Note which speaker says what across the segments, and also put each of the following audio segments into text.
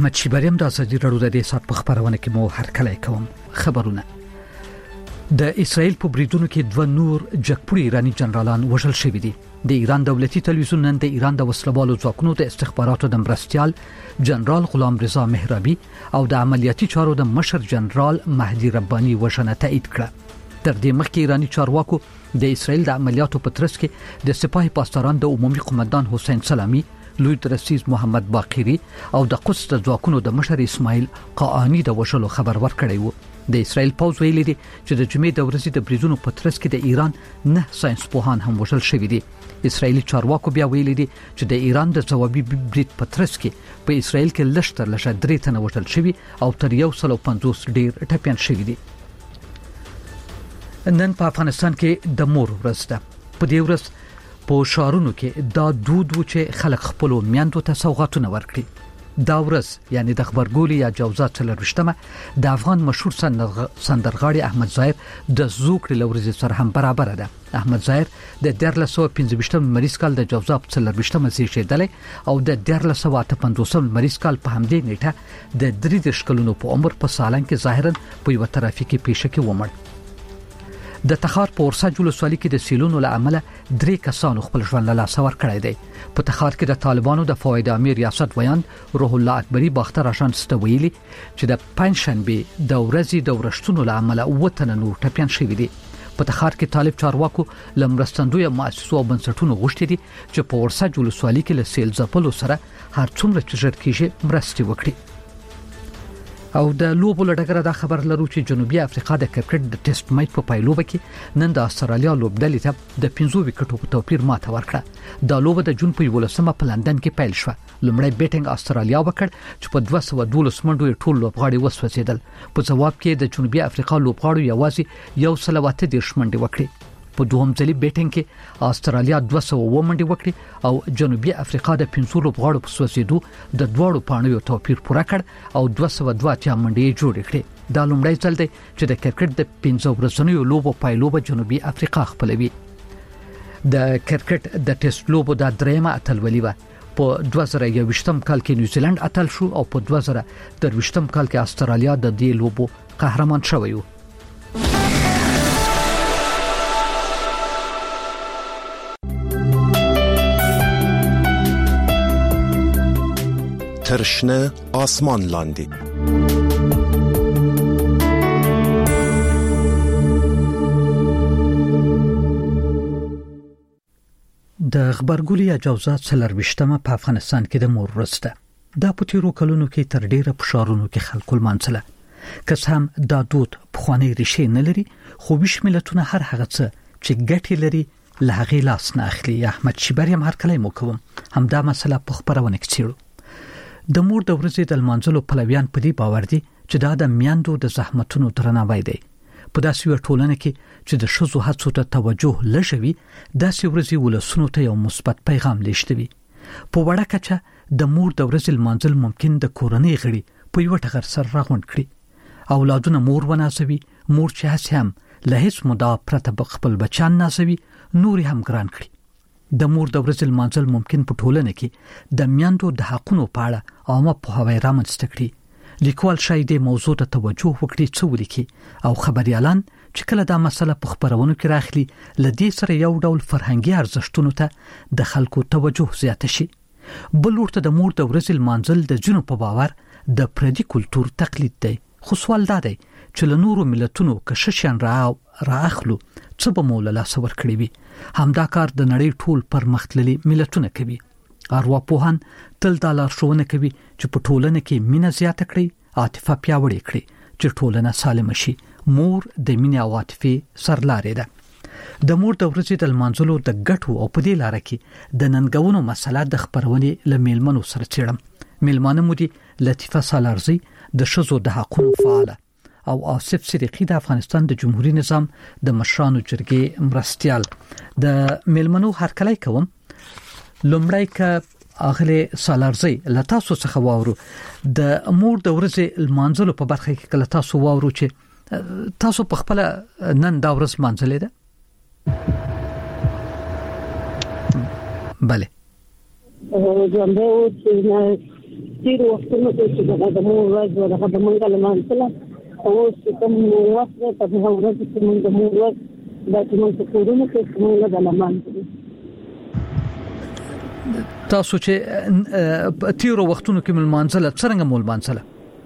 Speaker 1: احمد شیبریم د ازادي راډیو د دې سات په خبرونه کې مو هرکلی کوم. خبرونه د اسرائیل په بریدونو کې 2 نور جګپوړي ایرانی جنرالان وژل شوي دي. د ایران دولتي تلویزیون نن د ایران د وسلوالو ځواکونو د استخباراتو د مرستيال جنرال غلام رضا مهرابي او د عملیاتي چارو د مشر جنرال مهدي رباني وژنه تایید کړه. تر دې مخکې ایرانی چارواکو د اسرائیل د عملیاتو په ترڅ کې د سپاه پاسداران د عمومي قومندان حسین سلامي، لوی درسیز محمد باقری او د قدس د ځواکونو د مشر اسماعیل قاانی د وژلو خبر ورکړی وو. د اسرائیل پوځ ویلي دي چې د جمعې د ورځې د بریدونو په ترڅ کې د ایران 9 ساينس پوهان هم وژل شوي دي. اسرائیلي چارواکو بیا ویلي دي چې د ایران د ځوابي برید په ترڅ کې په اسرائیل کې لشتر لشه 3 تنه وژل شوي او تر 150 ډیر ټپيان شوي دي. نن په افغانستان کې د مور ورځ ده. په دې ورځ په شهرونو کې دا دود و چې خلک خپل میندو ته سوغاتونه ورکړي. دا ورځ یعنی د خبرګولي یا جوزات څلروشتمه د افغان مشهور سندرغاړي احمد ظاهر د زوکړې لورځ سره هم برابر ده. احمد ظاهر د 1315 مریض کال د جوزات څلروشتمه زیږیدل او د 1358 مریض کال په همدې نیټه د 3 کلونو په عمر په سالن کې ظاهرا په یو ترافیکي پیښه کې ومړ. د تخار په ورساج ولسوالۍ کې د سیلونو له امله 3 کسانو خپل ژوند له لاسه ورکړی دی. په تخار کې د طالبانو د فواد امیر ریاست ویاند روح الله اکبری باختر اشان ستویلی چې د پنځشنبه د ورځې د ورشتونو له امله وطن نور ټپيان شوی دي. په تخار کې طالب چارواکو لمرستندوی مؤسسو او بنسټونو غوښتي دي چې په ورساج ولسوالۍ کې له سیل ځپلو سره هر څومره چې ژر کېږي مرستې وکړي. او د لوبو لړګره دا خبر لرو چې جنوبي افریقا د کرکټ د ټیسټ میچ په پایلوبه کې نن د استرالیا لوبډلې ته د 15 وکټو په توپیر ماته ورکړه. دا لوبه د جون په 11مه په لندن کې پیل شوه. لومړی بیټینګ استرالیا وکړ چې په 212 منډو ټول لوبغاړي وسوځیدل. په جواب کې د جنوبي افریقا لوبغاړو یوازې 130 منډې وکړې. په دوهم ځلې بیټینګ کې استرالیا 200 منډې وکړې او جنوبي افریقا د 500 لوبغاړو په سوځیدو د دوړو پاڼو توپیر پوره کړ او 202 منډې جوړې کړې. دا لومړی ځل دی چې د کرکټ د 15 ورځنیو لوبو پایلوبه جنوبي افریقا خپلوي. د کرکټ د ټیسټ لوبو د درېمه اتلولي و. په 2021 کال کې نیوزیلند اتل شو او په 2023 کال کې استرالیا د دې لوبو قهرمان شوی و.
Speaker 2: ترشنه آسمان لاندی
Speaker 1: د خبرګولي یا جوزات څلروشتمه په افغانستان کې د مور ورځ ده. دا په تیرو کلونو کې تر ډیره په شهرونو کې خلکو لمانځله. که هم دا دود پخوانی ریښې نه لري خو ویش ملتونه هر هغه څه چې ګټې لري له هغې لاس نه اخلي. احمد شیبریم هرکلی مو کوم. همدا مسله په خبرونه کې څیړو. د مور د ورځې د لمانځلو پلویان په دې باور دي چې دا د میندو د زحمتونو درناوی دی. په داسې یو ټولنه کې چې د ښځو هڅو ته توجه لږوي داسې ورځې ولسونو ته یو مثبت پیغام لېږدوي. په وړه کچه د مور د ورځې لمانځل ممکن د کورنۍ غړي په یو ټغر سره راغونډ کړي. اولادونه مور ونازوي. مور چې هڅه هم له هیڅ مدعا پرته خپل بچان نازوي نور هم ګران کړي. د مور د ورځې لمانځل ممکن په ټولنه کې د میندو د حقونو په اړه عامه پوهاوی رامنځته کړي. لیکوال شاید د موضوع ته توجه وکړي څو ولیکي او خبريالان چې کله دا مسله په خبرونو کې راخلي لدې سره یو ډول فرهنګي ارزښتونو ته د خلکو توجه زیات شي. بل ورته د مور د ورځې لمانځل د جنو په باور د پردي کلچر تقلید دی. خو سوال دا دی چې له نورو ملتونو که ششن راخلو څه به مولا لاس ور کړی وي. همدا کار د نړۍ ټول پرمختللي ملتونه کوي. ارواپوهان تل دا لارښوونه کوي چې په ټولنه کې مینه زیاته کړي، عاطفه پیاوړې کړي چې ټولنه سالمه شي. مور د مینې او عاطفې سرلارې ده. د مور د ورځې د لمانځلو د ګټو او په دې لار کې د ننګونو مسله د خبرونې له میلمنو سره څېړم. میلمانه مو دي لطیفه سالارزی د ښځو د حقوقو فعاله او آصف صدیقی د افغانستان د جمهوریت نظام د مشرانو جرګې مرستيال. د میلمنو هرکلی کوم. لومړی که اغله سالارزی لتاسو څخه واورو د مور د ورځې لمانځلو په برخه کې کله تاسو واورو چې تاسو په خپل نن دا ورځ مانځلې ده.
Speaker 3: بله ژوندۍ اوس تیر وختونو کې د مور ورځ او د منګل مانځله او کوم وخت په هغه ورځ کې موږ د مور ورځ د موږ په کورونو کې موږ د لمانځو.
Speaker 1: تاسو چې تیر وختونو کې ملمانځله څنګه ملمانځله؟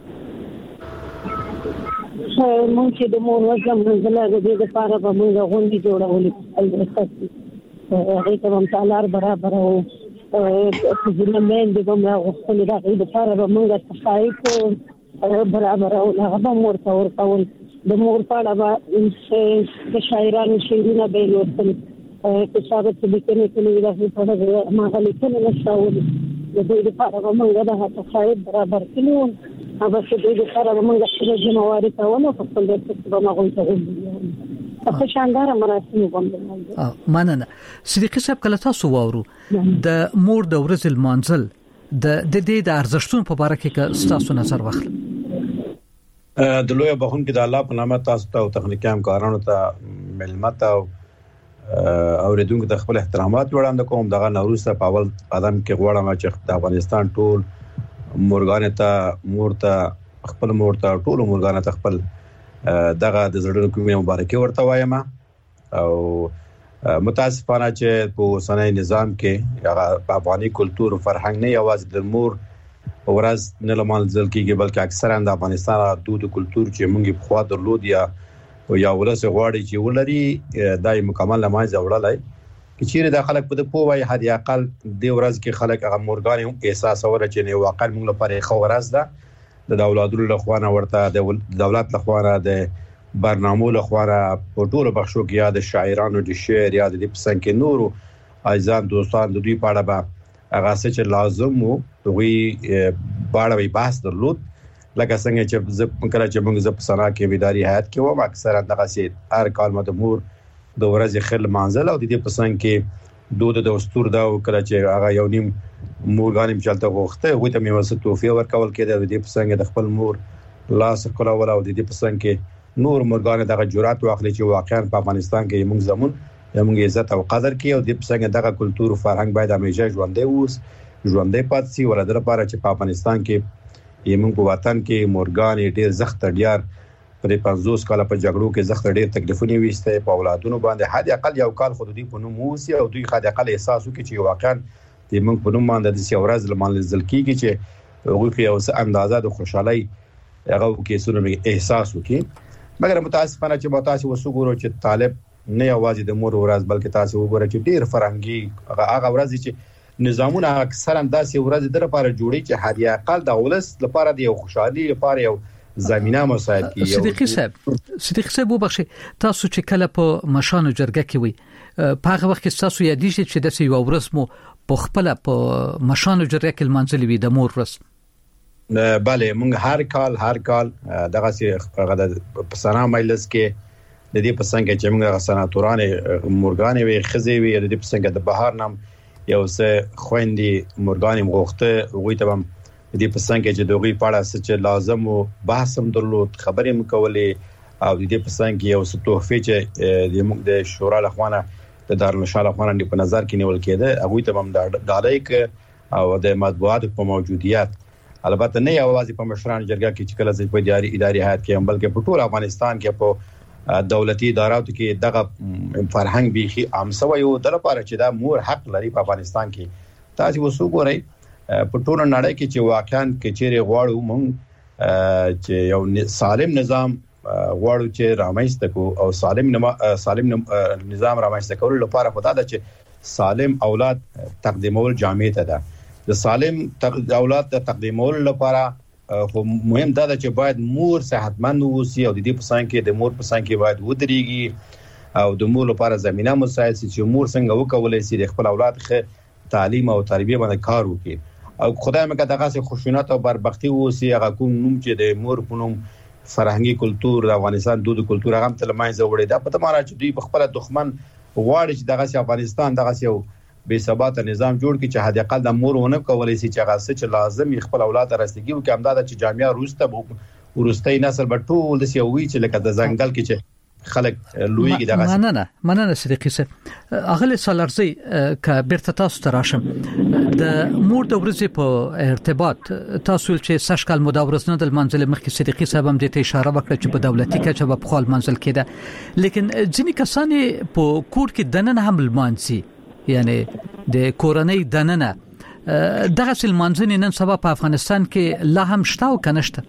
Speaker 3: مونږ چې د مور ورځ مانځله د دې لپاره به موږ غونډې جوړولې هغه ته هم تعالی برابر او په ځینمن د کومه وختونه د دې لپاره به موږ تخایف برابر او هغه مور ته ورکول د مور په اړه د شاعرانو شعرونه به لوستل کتابه چې لیکنه کوي د په ما غلیکنه نشاول د دې لپاره به موږ د تخایف برابر کړو هغه چې د دې لپاره به موږ خپل جمعواري کاوه په خپل د څه به موږ ته په شاندار مراسم وګڼل.
Speaker 1: مننه. صدیقي صاحب کله تاسو واورو د مور د ورځې المنزل د دې د ارزښتونو په اړه کې تاسو نظر واخلئ.
Speaker 4: د لوی بخون کې د الله په نامه تاسو ته او تخنیکی همکارانو ته ملمت او اوریدونکو ته خپل احترامات وړاندې کوم. دغه نوروز ته په اول قدم کې غواړم چې د افغانستان ټول مورګان ته مور ته خپل مور ته ټول مورګان ته خپل دغه د زړه کومه مبارکي ورته وایم او متاسفانه چې په سنوي نظام کې هغه افغاني کلچر او فرهنګ نه یوازې د مور ورځ نه لمانځل کیږي بلکې اکثرا د افغانستان دود کلچر چې موږ په خوا درلود یا ولس غواړي چې ولري دای مکمل لمانځه وړلای چې چیرې د خلک په پوه وای هدي اقل د ورځ کې خلک هغه مورګان احساس اوري چې نه واقعا موږ لپاره خو ورځ ده د اولادونو له خوانه ورته د دولت له خوانه د برنامو له خوانه په ټولو بخشو کې یا د شاعرانو د شعر یا د پسند کې نورو ایزان دوستان د دوی په اړه به هغه څه چې لازم وو دوی باندې بحث درلود لکه څنګه چې زه کله چې موږ په سنا کې اداري هیئت کې وم اکثرا دغه سي هر کال د مور د ورځې خل منځل او د دې پسند کې دود د دستور دا کله چې هغه یو نیم مورګانیم چلته غوښته وي ته مې وسه توفیه ورکول کېده د دې پسند د خپل مور لاس کول او د دې پسند کې نور مورګان دغه جرأت واخلي چې واقعا په افغانستان کې موږ زمون موږ عزت او قدر کې او د پسند دغه کلچر او فرهنګ باید همیشه ژوندې پاتې شي ولادر لپاره چې په افغانستان کې موږ په وطن کې مورګان ډېر زخت ډیار پر 50 کال په جګړو کې زخت ډېر تکلیفونه ویسته په اولادونو باندې حد اقل یو کال خودي په نوم وسی او دوی حد اقل احساس وکړي چې واقعا د موږ په نوم باندې د سیورز لمانځل کیږي چې هغه یو څه اندازه د خوشحالي هغه کې سونه احساس وکړي مګر متاسفانه چې تاسو وسوګورو چې طالب نه یوازې د مور ورځ بلکې تاسو وګورئ چې ډېر فرهنګي هغه ورځ چې نظامونه اکثرا داسې ورځ د لپاره جوړي چې هدي اقل د ولس لپاره د خوشحالي لپاره یو زمينه مساعد کی.
Speaker 1: صدیقي صاحب وبخښي تاسو چې کله په مشانو جرګه کې وي په هغه وخت کې تاسو یادېږي چې د یو ورځ مو په خپل په مشانو جرګه کې منځلې وي د مور ورځ؟
Speaker 4: بله موږ هر کال دغه سي په سنا مجلس کې د دې پسند کې چې موږ سناتوران مورګان وي خزي وي د دې پسند د بهار نام یو څه خويندې مورګان مغوخته وي ته د دې پسند کې چې دوی په اړه څه لازم او بحث هم درلود خبرې مکولې او د دې پسند کې یو څه توفیق چې د شورا لخوانه د دارالمشال لخوانه په نظر کې نیول کېده هغه ته هم د ډالۍ او د مطبوعات په موجودیت البته نه یوازې په مشران جرګه کې چې کله په اداري هیئت کې بلکې په ټول افغانستان کې په دولتي اداراتو کې دغه فرهنګ بيخي عام سوی او د لپاره چې دا مور حق لري په افغانستان کې تاسو وسوګورئ په ټول نړۍ کې چې واقعا کې چیرې غواړو مونږ چې یو سالم نظام غواړو چې رامنځته کو او سالم نظام رامنځته کول لپاره خدای دا چې سالم اولاد تقدیمول جامع ته ده د سالم اولاد تقدیمول لپاره خو مهم دا چې باید مور صحتمند ووسی او د دې پسند کې د مور پسند کې باید ودرېږي او د مور لپاره زمينه مساعد شي چې مور څنګه وکولای شي د خپل اولاد ښه تعلیم او تربیه باندې کار وکړي او خدای مکه دغه څه خوشونت او بربختی ووسی هغه کوم نوم چې د مور په نوم فرهنګي کلچر د افغانستان دود کلچر هغه تل مایزه وړي دا په تماره چې دوی په خپل دښمن غواړي چې دغه افغانستان دغه یو بے ثبات نظام جوړ کی چې حد اقل د مورونه کولای شي چې هغه څه لازم خپل اولاد راستګي او کوم دا چې جامعه روسته ورستۍ نسل به ټول د سیوي چې لکه د ځنګل کې چې خلک لویږي دغه
Speaker 1: مننه صدیقي صاحب اغله سالارزي ک بیرته تاسو تراشم د مور د ورځې په ارتباط تاسو چې سشکل مداورز نه د منځل مخکې صدیقي صاحب هم د اشاره وکړه چې په دولتي کچه په خپل منځل کېده لیکن ځینې کسان په کور کې دننه هم المانسي یعنی د کورنۍ دننه دغه سل منځنی نن سبا په افغانستان کې لا هم شته او کنهشته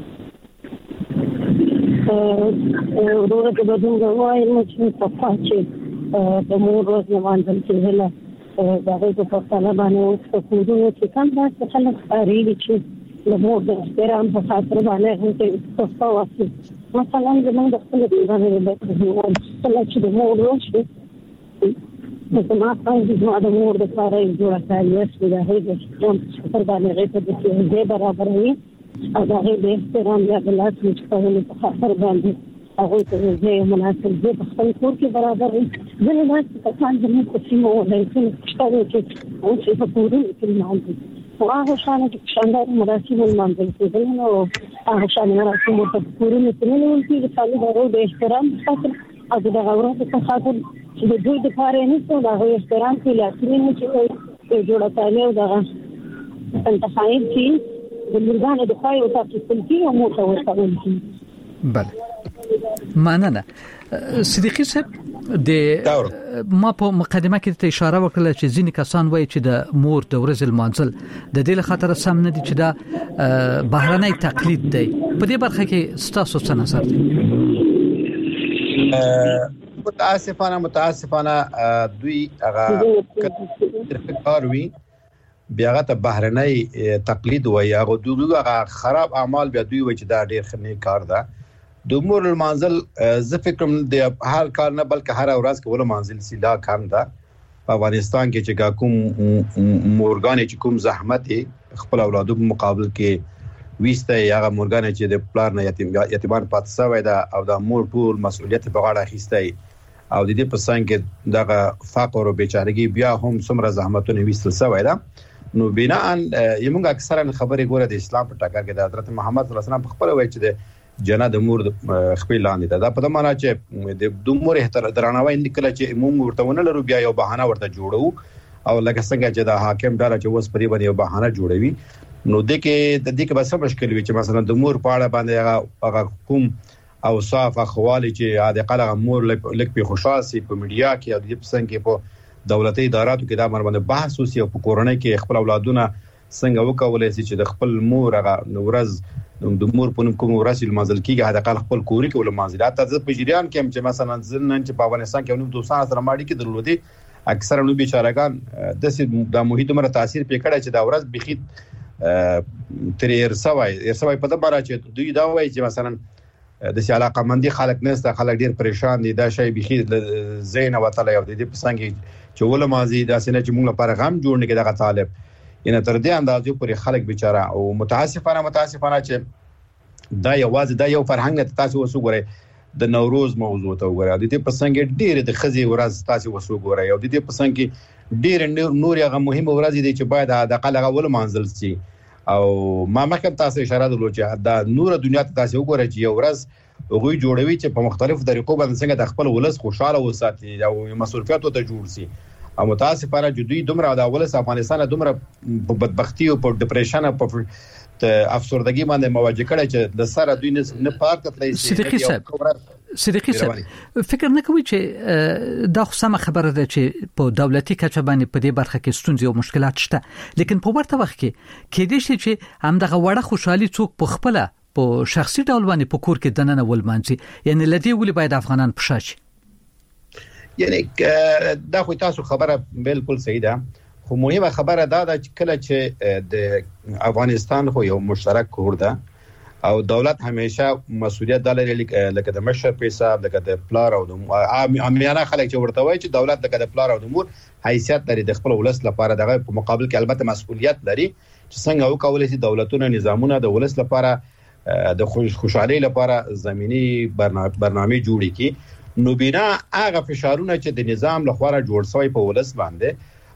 Speaker 3: ورته د بدون غواړي چې په پاتې د مور ورځ نه باندې کېله دا په پښتانه باندې اوس په کوډو کې کم دا خلک اړیږي چې د مور د احترام په خاطر باندې هم څه واسي مثلا زموږ د خپل باندې د چې د مور ورځ زما په د مور د کاري جوړه کړی چې دا هیڅ څه باندې غیته د دې برابرې او دا غي د احترام یا بلات چې په ولې په خاطر باندې هغه ته زه مناسب دي په خپل کور کې برابر دي زه نه څنګه زموږ په سیمه ولې چې څه چې او چې په کورو کې نه او هغه شانه چې شاندار مراسم المنزل کې نو هغه شانه مراسم په کورو کې نه ول چې خالي د احترام خاطر او د غوړو په خاطر چې د دوی د کار نه څو د احترام کې لاسونه چې جوړه کړي او دا انتخاب چې د مرغانو د خای او تاسو کې او مو ته ورته
Speaker 1: بله مننه صدیقي صاحب د ما په مقدمه کې ته اشاره وکړه چې ځینې کسان وایي چې د مور د ورځې المنزل د دې لخاطر سم نه دي چې دا بهرنۍ تقلید دی په دې برخه کې ستاسو څه نظر
Speaker 4: دی متاسفانه دوی هغه کاروي بیا غته بهرنۍ تقلید وایي هغه دوی خراب اعمال بیا دوی وایي چې دا ډېر خنې کار ده د مور المنزل زه فکر د هر کار نه بلکې هر ورځ کول منزل سیلا کم ده په افغانستان کې چې کوم مورګان چې کوم زحمت خپل اولادو په مقابل کې وسته هغه مورګان چې د پلار نه یتیمان پاتې شوی ده او د مور ټول مسؤلیت په غاړه اخیسته او د دې په څنګ کې دغه فقر او بیچارهګي بیا هم څومره زحمتونه وستل شوی ده نو بنا یمونږ اکثرا خبرې ګوره د اسلام په ټاکر کې د حضرت محمد صلی الله علیه وسلم په خبره وایي چې د جنت د مور خپل لاندې ده په دې معنی چې د مور احترام درناوی نکله چې موږ ورته ونه لرو بیا یو بهانه ورته جوړو او لکه څنګه چې د حاکم ډاره چې وس پرې باندې یو بهانه جوړوي نو د دې کې بس مشکل وي چې مثلا د مور پاړه باندې هغه کوم او صاف اخوالي چې عادي قلغه مور لک په خوشحالي په میډیا کې او د پسند کې په دولتي اداراتو کې دا باندې بحث وسی او په کورونه کې خپل اولادونه څنګه وکولای شي چې د خپل مور هغه ورځ د مور په نوم کوم ورځ المنزل کې هغه قال خپل کوري کې ول منزلات ته په جریان کې چې مثلا ځنن چې په افغانستان کې نو دوستان سره ماړي کې درلودي اکثر نو بیچارهګان د محیط مر تاثیر په کړه چې دا ورځ بخید تریر سوای په دبره چې دوی دا وایي چې مثلا د سي علاقه مندي خلک نسته خلک ډیر پریشان دي دا شی بخید زین وتل یو د دې پسنګ چې ول مازی دا سینه چې موږ لپاره غم جوړ نه کې دغه طالب ان تر دې اندازې پورې خلک بیچاره او متاسفانه چې دا یو فرهنګ نه تاسو وسوګره د نوروز موضوع ته وګورئ د دې پسنګ ډیر د خزي ورځ تاسو وسوګورئ او د دې پسنګ ډیر نور هغه مهمه ورځ دي چې باید د قلغه ول منزل سي او ما مخکې تاسو اشاره درلود چې دا نور دنیا ته تاسو وګورئ چې یو ورځ هغه جوړوي چې په مختلفو طریقو باندې څنګه د خپل ولس خوشاله وساتي او مسؤلیت ته جوړ سي او متاسفانه جدي دومره د ولس افغانستان دومره په بدبختی او په ډیپریشن او په افسردګي باندې مواجه کړي چې د سره دوی نه پارت تللی
Speaker 1: صدیقي صاحب فکر نه کوي چې دا خو سم خبره ده چې په دولتي کچه باندې په دې برخه کې ستونزې او مشکلات شته لیکن په ورته وخت کې د شي چې هم دغه وړه خوشحالي څوک په خپل په شخصي ډول باندې په کور کې دننه ولمانځي یعنی لدی ولې باید افغانان پښاچ
Speaker 4: یعنی دا خو تاسو خبره بالکل صحیح ده خو مهمه خبره دا ده چې کله چې د افغانستان خو یو مشترک کور ده او دولت همیشه مسؤلیت دلري لکه د مشر په حساب لکه د پلار او د امیانه خلک چې ورته وایي چې دولت لکه د پلار او د مور حیثیت لري د خپل ولس لپاره دغه په مقابل کې البته مسؤلیت لري چې څنګه وکولای شي دولتونه نظامونه د ولس لپاره د خوشحالي لپاره زميني برنامه جوړي کی نو بنا هغه فشارونه چې د نظام لخوا جوړ شوی په ولس باندې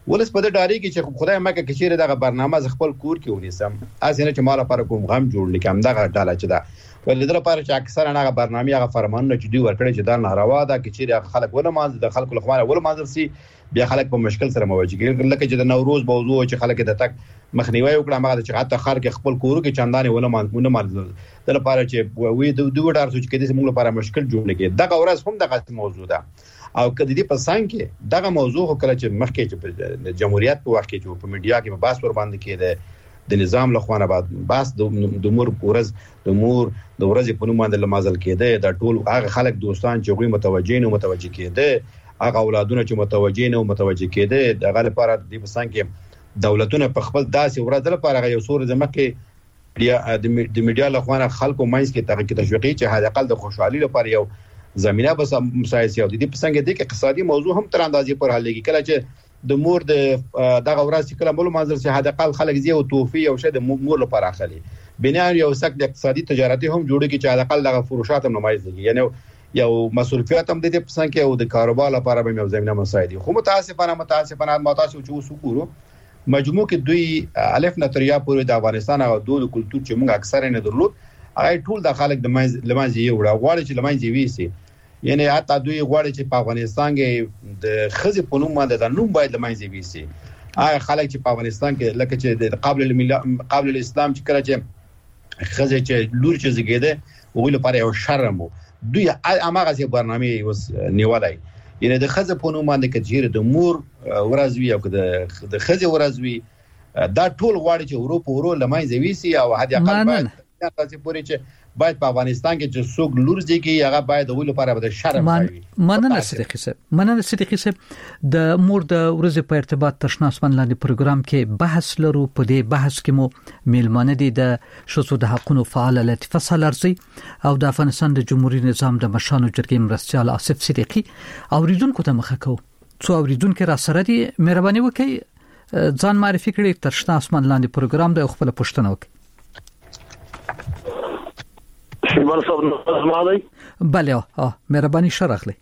Speaker 4: ولس په دې ډاری کې چې خدای مکه کې چیرې دغه برنامه خپل کور کې ونیسم اسنه چې مال لپاره کوم غم جوړ لیکم دغه ډاله چې دا ولې در لپاره چې اکثر هغه برنامه هغه فرمانونه چې دوی ورکړي چې دا ناروا ده کې چیرې خلک ول مانځ د خلکو لخوا ول مانځ سي بیا خلک په مشکل سره مواجه کیږي لکه چې د نوروز موضوع چې خلک د تک مخنیوي وکړه هغه چې حتی خلک خپل کورو کې چندانې ول مانځ د لپاره چې وې دوه ډار سوچ کې د موږ لپاره مشکل جوړ لګي دغه ورځ هم دغه موضوع ده او کله دې په څنګه کې دغه موضوع کله چې مخکې چې د جمهوریت په وخت کې چې په میډیا کې باس ور باندې کېده د نظام لخوانه بعد باس د مور ورځ د ورځې په نوم باندې لمازل کېده د ټول هغه خلک دوستان چې غوي متوجه کېده هغه اولادونه چې متوجه کېده دغه لپاره د پسان کې دولتونه په خپل داسې ورځ لپاره یو سور زمکه د میډیا لخوانه خلکو ماینس کې تشویقي چې هدا اقل د خوشحالي لپاره یو زمينه بس مسایسي او د دې پسنګ د اقتصادي موضوع هم تر اندازې پر حل لګي کله چې د مور د دغه ورځ کله بل منظر سي هدا اقل خلک زی او توفي او شه د مور لپاره اخلي بنا یو سک د اقتصادي تجارتي هم جوړي کې چې هدا اقل دغه فروشات هم نمایز دي یعنی یو مسؤلیت هم د دې پسنګ کې او د کاروبار لپاره به یو زمينه مساعدي خو متاسفانه متاسو چې وسوګورو مجموع کې دوی الف نتریا پورې د افغانستان او دوه کلچر چې موږ اکثر نه درلود هغه ټول د خلک د لمانځي یو غواړي چې لمانځي ویسي یعنی حتی دوی غواړي چې په افغانستان کې د خزي په نوم باندې د نوم باید لمانځي ویسي هغه خلک چې په افغانستان کې لکه چې قبل الاسلام چې کله چې خزي چې لور چې زګیده وګړي لپاره یو شرم دوی هغه چې برنامه وس نیولای یعنی د خزه په نوم باندې کچېره د مور ورځوي او د خزه ورځوي دا ټول غواړي چې اروپا لمانځي ویسي او هدي اقل باید تاسو پوری چې باید په افغانستان کې چې څوک لور ځي هغه باید د ویلو لپاره د شرم کوي
Speaker 1: مننه صدیقي د مور د ورځې په ارتباط تشناسمن لاندې پروګرام کې بحث لرو په دې بحث کې مو میلمانه دي د شوسو د حقوقو فعال لطیفه سالارزي او د افغانستان د جمهوریت نظام د مشانو جرګې مرستيال آصف صدیقي اوریدونکو ته مخه کو څو اوریدونکو را سره دي مهرباني وکړئ ځان معرفي کړئ تشناسمن لاندې پروګرام د خپل پښتنه وکړئ
Speaker 5: شمال صاحب نظمالي
Speaker 1: بله مهرباني شرخلي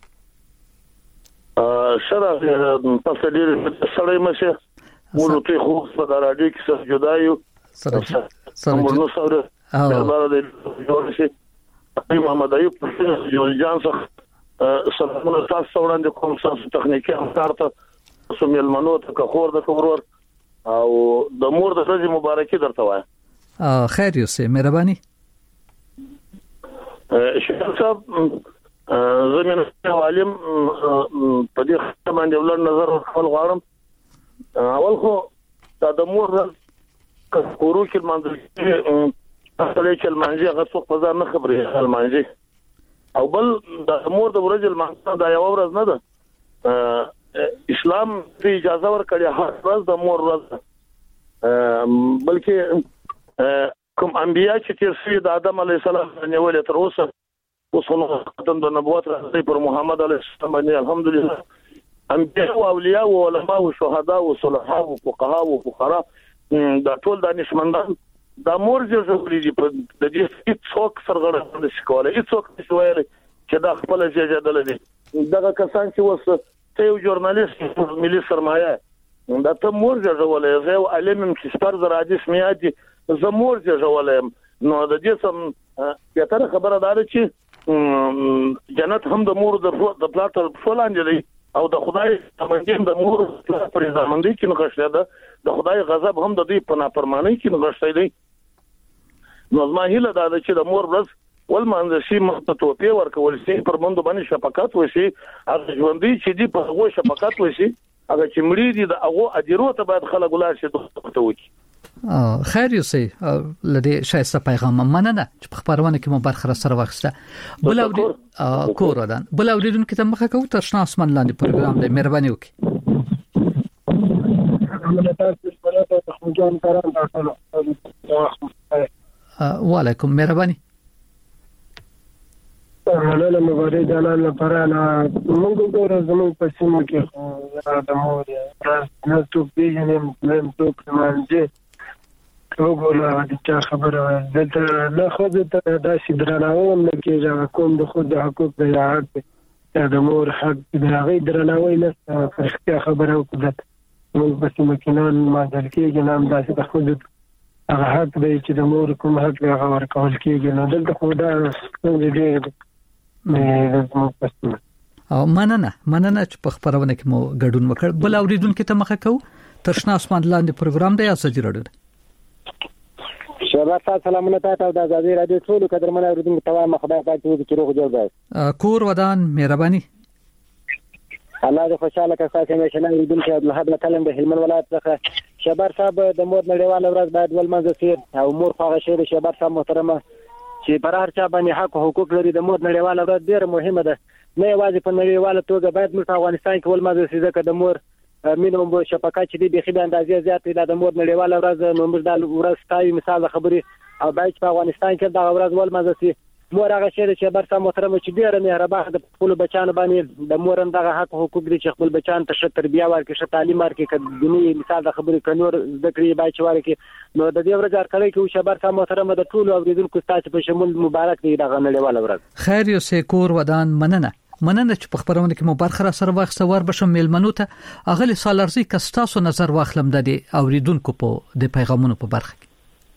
Speaker 5: شرخ تاسو ډیر سړی مشه ولته خو په راډیو کې څه جدایو سره نو سره دربار د جوړشي محمد ایوب جوړ جان څخه سلامونه تاسو وړاندې کوم تاسو تخنیکی همکار ته سمېل منو ته خور د کورور او د مور د ورځې مبارکي درته وایم
Speaker 1: خیر یوسه مهرباني
Speaker 5: شکر صاحب زمين عالم په دې خبره باندې ولر نظر خپل غواړم اول خو د مور کورو کې منځل اصلي چې المانجي هغه څوک په ځان نه خبرې المانجي او بل د مور د ورځې المانجي دا یو ورځ نه ده اسلام په اجازه ورکړي هر ورځ د مور ورځ بلکې کوم انبیا چې تیر شوي د آدم علی السلام نیولې تر اوسه اوس ختم د نبوت راځي پر محمد علی السلام باندې الحمدلله انبیا او اولیاء او علما او شهدا او صلحاء او فقها او فقراء دا ټول دانشمندان د مور جوړې دي په د دې څوک سرغړونه نشي کولای هیڅوک نشي ویلي چې دا خپل ځای دي دغه کسان چې وس ته یو ژورنالیست ملي سرمایه دا ته مور جوړولې زه او علم چې سپر زراجس میادي زمور جوړولم نو د دې سم یتر خبره ده چې جنت هم د مور د پلاتر فلان دی او د خدای تمنګم د مور پر ځمندې کې نغښته ده د خدای غضب هم د دې په نافرمانی کې نغښته دی نو ما هیله ده چې د مور ورځ ولمانځ شي مخته په ورکول شي پر مند باندې شفقت وشي هغه ژوندۍ چې دی په هغه شفقت وشي هغه چې مړي دي د هغه اجرو ته باید خلک ولار شي ته وکی
Speaker 1: خیر یوسي لدی شایسته پیغام مننه چې په خبرونه کې مو برخه سره واخسته بل کوردان بل اوریدون کې تمخه کو تشناس من لاندې پروګرام دی مهرباني وکي وعلیکم مهرباني
Speaker 6: مننه مبارک جانان لپاره موږ ګورو زموږ په سیمه کې خو د مور نه څوک پیژنم نیم څوک مانځي وګورم د چا خبره ده نه خو ته داسې درناوی نه کېږي کوم د خود د حقوق د رعایت د مور حق د هغه درناوی نه خبره وکړه موږ په سیمه کې نه ماځل کېږي نه همداسې د خپل هغه حق دی چې د مور کوم حق دی هغه ورکول کېږي نو دلته خو دا ډېر زموږ په سیمه
Speaker 1: او مننه چې په خبرونه کې مو ګډون وکړ. بل اوریدونکو ته مخه کو ترشنا اسمان لاندې پروګرام دی اساجي راډیو.
Speaker 7: شباب تاسو سلامونه تاسو د ازادي رادیو ټول قدرمن اوریدونکو ته وایم خدای پاک دې چې روغ جوړ وي.
Speaker 1: کور ودان مهرباني
Speaker 7: الله دې خوشاله کړي تاسو همیشه نه اوریدونکو عبدالحق کلم د هلمند ولایت څخه. شباب صاحب د مور نړیواله ورځ باید ولمانځل شي او مور هغه شی د شباب صاحب محترمه چې پر هر چا باندې حق او حقوق لري. د مور نړیواله ورځ ډیره مهمه ده نه یوازې په نړیواله توګه باید موږ افغانستان کې ولمانځل شي ځکه د مور مینوم شفقت چې د بخي اندازې زیات دی د مور نړیواله ورځ نو موږ د ورځ تای مثال خبري او باید په افغانستان کې دا ورځ ولمانځل شي. مور هغه شی چې برسه محترم چې ډیره مهربانه د خپل بچانو باندې د مور دغه حق حقوق دي چې خپل بچان ته ښه تربیه ورکړي ښه تعلیم ورکړي کدي مثال د خبرې کنور ذکر باید چې ورکړي نو د دې ورځ هر کله کې چې برسه محترم د ټول اوریدونکو تاسو په شمول مبارک دی دغه نړیواله ورځ.
Speaker 1: خیر یو سکور ودان مننه چې په خبرونه کې مو برخه را سره واخ سوار بشم میلمنو ته اغلی سالارزي کستاسو نظر واخلم د اوریدونکو په د پیغامونو په برخه کې.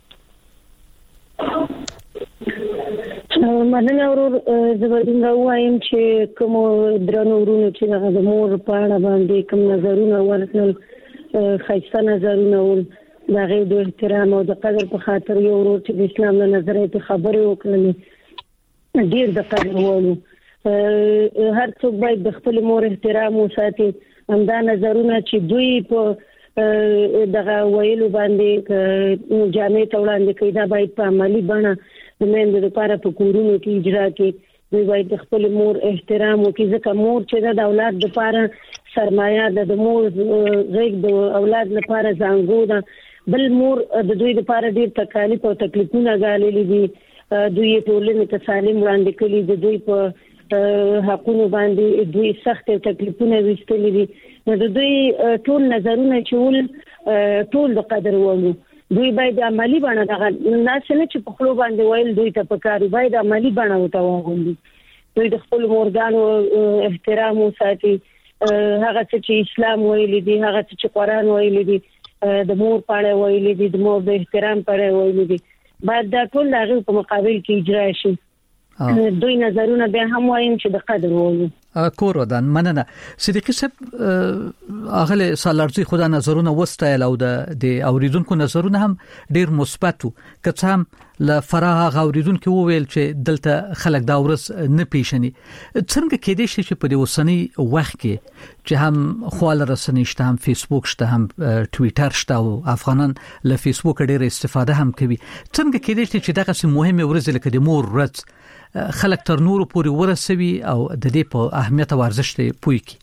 Speaker 3: مننه ورور زبردین وایم چې کوم درنو ورونو چې د مور په اړه باندې کوم نظرونه ورکړل خاصه نظرونه ول د غي د احترام او د قدر په خاطر یو ورور چې د اسلام له نظریه ته خبرې وکړلې ډیر د قدر ولو هر څوک باید د خپل مور احترام وساتي. همدا نظرونه چې دوی په دغه ویلو باندې جامع توړاندې کوي دا باید په عملی بڼه د مېند لپاره په کورونو کې اجرا کړي. دوی باید د خپل مور احترام وکړي ځکه مور چې د اولاد لپاره سرمایه ده د مور غږ د اولاد لپاره زنګو ده. بل مور د دوی لپاره ډیر تکالیف او تکلیفونه غالي دي. دوی ټولنې ته سالم وړاندې کړي د دوی په حقونو باندې دوی سخت تکلیفونه وستلي دي. نو د دوی ټول نظرونه چې ول ټول د قدر وړو دوی باید عملی بڼه دغه ناس نه چې په خلو باندې ویل دوی ته پکاري باید عملی بڼه وته وغوندي. دوی د خپل مورګانو احترام وساتي هغه چې اسلام ویلي دي هغه چې قرآن ویلي دي د مور پاړه ویلي دي د مور د احترام پاړه ویلي دي باید دا ټول هغه په مقابل کې اجرا شي. دوی نظرونه به هم وایم چې د قدر وایي.
Speaker 1: کور ودان مننه صدیقی صاحب اغله سالارزي خدا نظرونه وستایل او د اوریدونکو نظرونه هم ډیر مثبت که څه هم ل فراغ اوریدونکو وویل چې دلته خلک دا ورس نه پیښني څنګه کېدې شي چې په دې وسنی وخت کې چې هم خواله رسنۍ شته هم فیسبوک شته هم ټوئیټر شته او افغانان له فیسبوک ډیر استفاده هم کوي څنګه کېدې شي چې دغه مهمه ورځ لکه د مور ورځ خلک تر نورو پورې ورسوي او د دې په اهمیت او ارزښت پوي کی.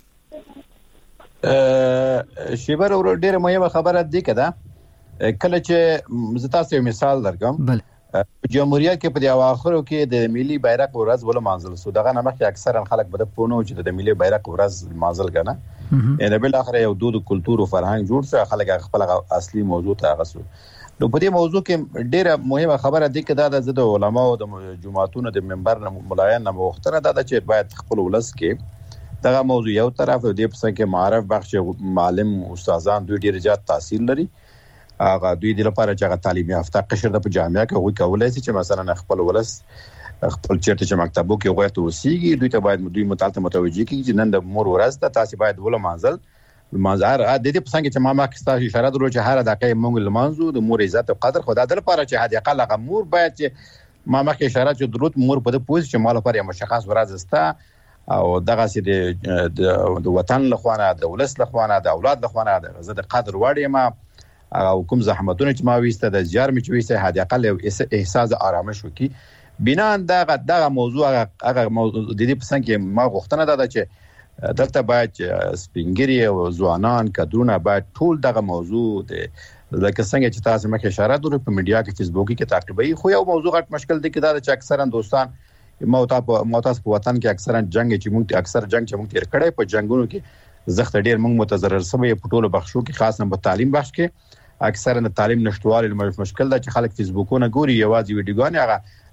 Speaker 4: شیبر ور ډیره مهمه خبره دی کده کله چې زتاسو یو مثال درکم
Speaker 1: بل
Speaker 4: جمهوریت کې په اواخرو کې د ملي بیرغ ورځ ول مانځل سو دغه نمخ اکثرا خلک بده پونو چې د ملي بیرغ ورځ مانځل کنه ان بل اخر یو دود کلچر او فرهنګ جوړ څه خلک خپل اصلي موضوع ته غسو. نو په دې موضوع کې ډیره مهمه خبره دی کده د علماء او د جماعتونو د منبر ملایان نه مختره ده چې باید خپل ولس کې دغه موضوع یو طرف دی په څنګه معرف بخش معلم استادان دوی ډیر زیات تاثیر لري هغه دوی د لپاره چې تعلیم یافته قشر د په جامعه کې وي کولای شي چې مثلا خپل ولس خپل چیرته چې مکتبو کې غوښته وسیږي دوی ته باید دوی متعلق متوجي کیږي چې نن د مور ورځ ده تاسو باید ول مانځل مازار د دې په څنګه چې ما ستاسو اشاره درو چې هر دقیقه مونږ لمانځو د مور عزت او قدر خدا در لپاره چې هدي اقل مور باید چې ما مخکې اشاره چې درود مور په دې پوز چې مال لپاره مشخص ورځ استا او دغه سي د وطن لخوانه د ولس لخوانه د اولاد لخوانه د عزت قدر وړي ما او کوم زحمتونه چې ما وسته د جار می چې وسته هدي اقل احساس آرامش وکي بنا دغه موضوع هغه موضوع د دې په څنګه ما غوښتنه ده چې دلته باید سپینګری او ځوانان کډرونه باید ټول دغه موضوع د لکه څنګه چې تاسو مخه اشاره درو په میډیا کې فیسبوک کې تعقیبي خو یو موضوع غټ مشکل دی کې دا چې اکثرا دوستان موتاس په وطن کې اکثرا جنگ چې موږ تیر کړی په جنگونو کې زخت ډیر موږ متضرر سوي په ټولو بخشو کې خاصه په تعلیم بخش کې اکثرا د تعلیم نشټوالي مشکل دا چې خلک فیسبوکونه ګوري یوازې ویډیوګانې هغه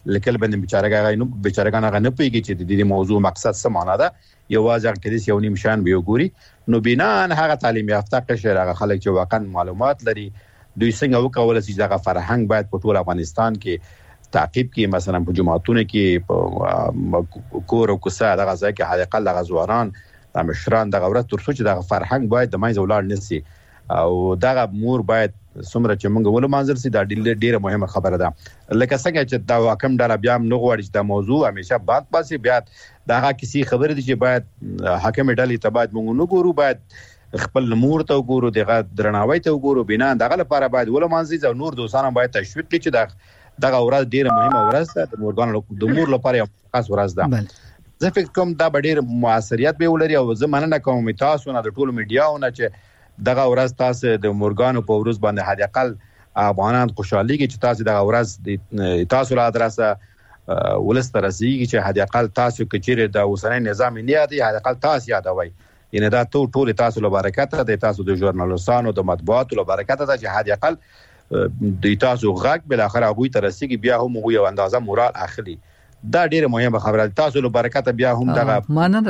Speaker 4: لیکل باندې بیچارهګان هغه نه پیږي چې د دې موضوع مقصد څه معنا ده یوازې هغه کلیس یو نیم شان به وګوري نو بنا هغه تعلیم یافته قشر هغه خلک چې واقعا معلومات لري دوی څنګه وکول چې دغه فرهنګ باید په ټول افغانستان کې تعقیب کې مثلا په جماعتونو کې کور او کوسه دغه ځای کې حداقل دغه ځوانان د مشران دغه ورته تر څو چې دغه فرهنګ باید د مایز ولار نسی او دغه مور باید څومره چې موږ ول منځر سي دا ډیره مهمه خبره ده لکه څنګه چې دا واکم ډله بیا نه غواړي چې دا موضوع همیشه بعد پاسي بیا دغه کسی خبره دي چې باید حاکم ډلې ته باید موږ نه ګورو باید خپل مور ته وګورو دغه درناوی ته وګورو بنا دغه لپاره باید ول منځي او نور دوستانو باید تشویق کړي چې دغه ورځ ډیره مهمه ورځ ده د مورګانو د مور لپاره خاص ورځ ده زه فکر کوم دا ډیر موثریت به ولري او زه مننه کوم تاسو نه د ټولو میډیاونه چې دغه ورځ تاسو د مورګانو په ورځ باندې هدي اقل افغانان خوشحالي کې چې تاسو دغه ورځ تاسو له ادرسه ولست رسیږي چې هدي اقل تاسو کچېره د اوسنۍ نظام نه دی هدي اقل تاسو یادوي ینه دا ټول تاسو له برکت د تاسو د ژورنالستانو د مطبوعاتو له برکت د چې هدي اقل د تاسو غږ بل اخر هغه ته رسیږي بیا هم هغه یو اندازه مورال اخلي دا ډیره مهمه خبره تاسو له برکت بیا هم دغه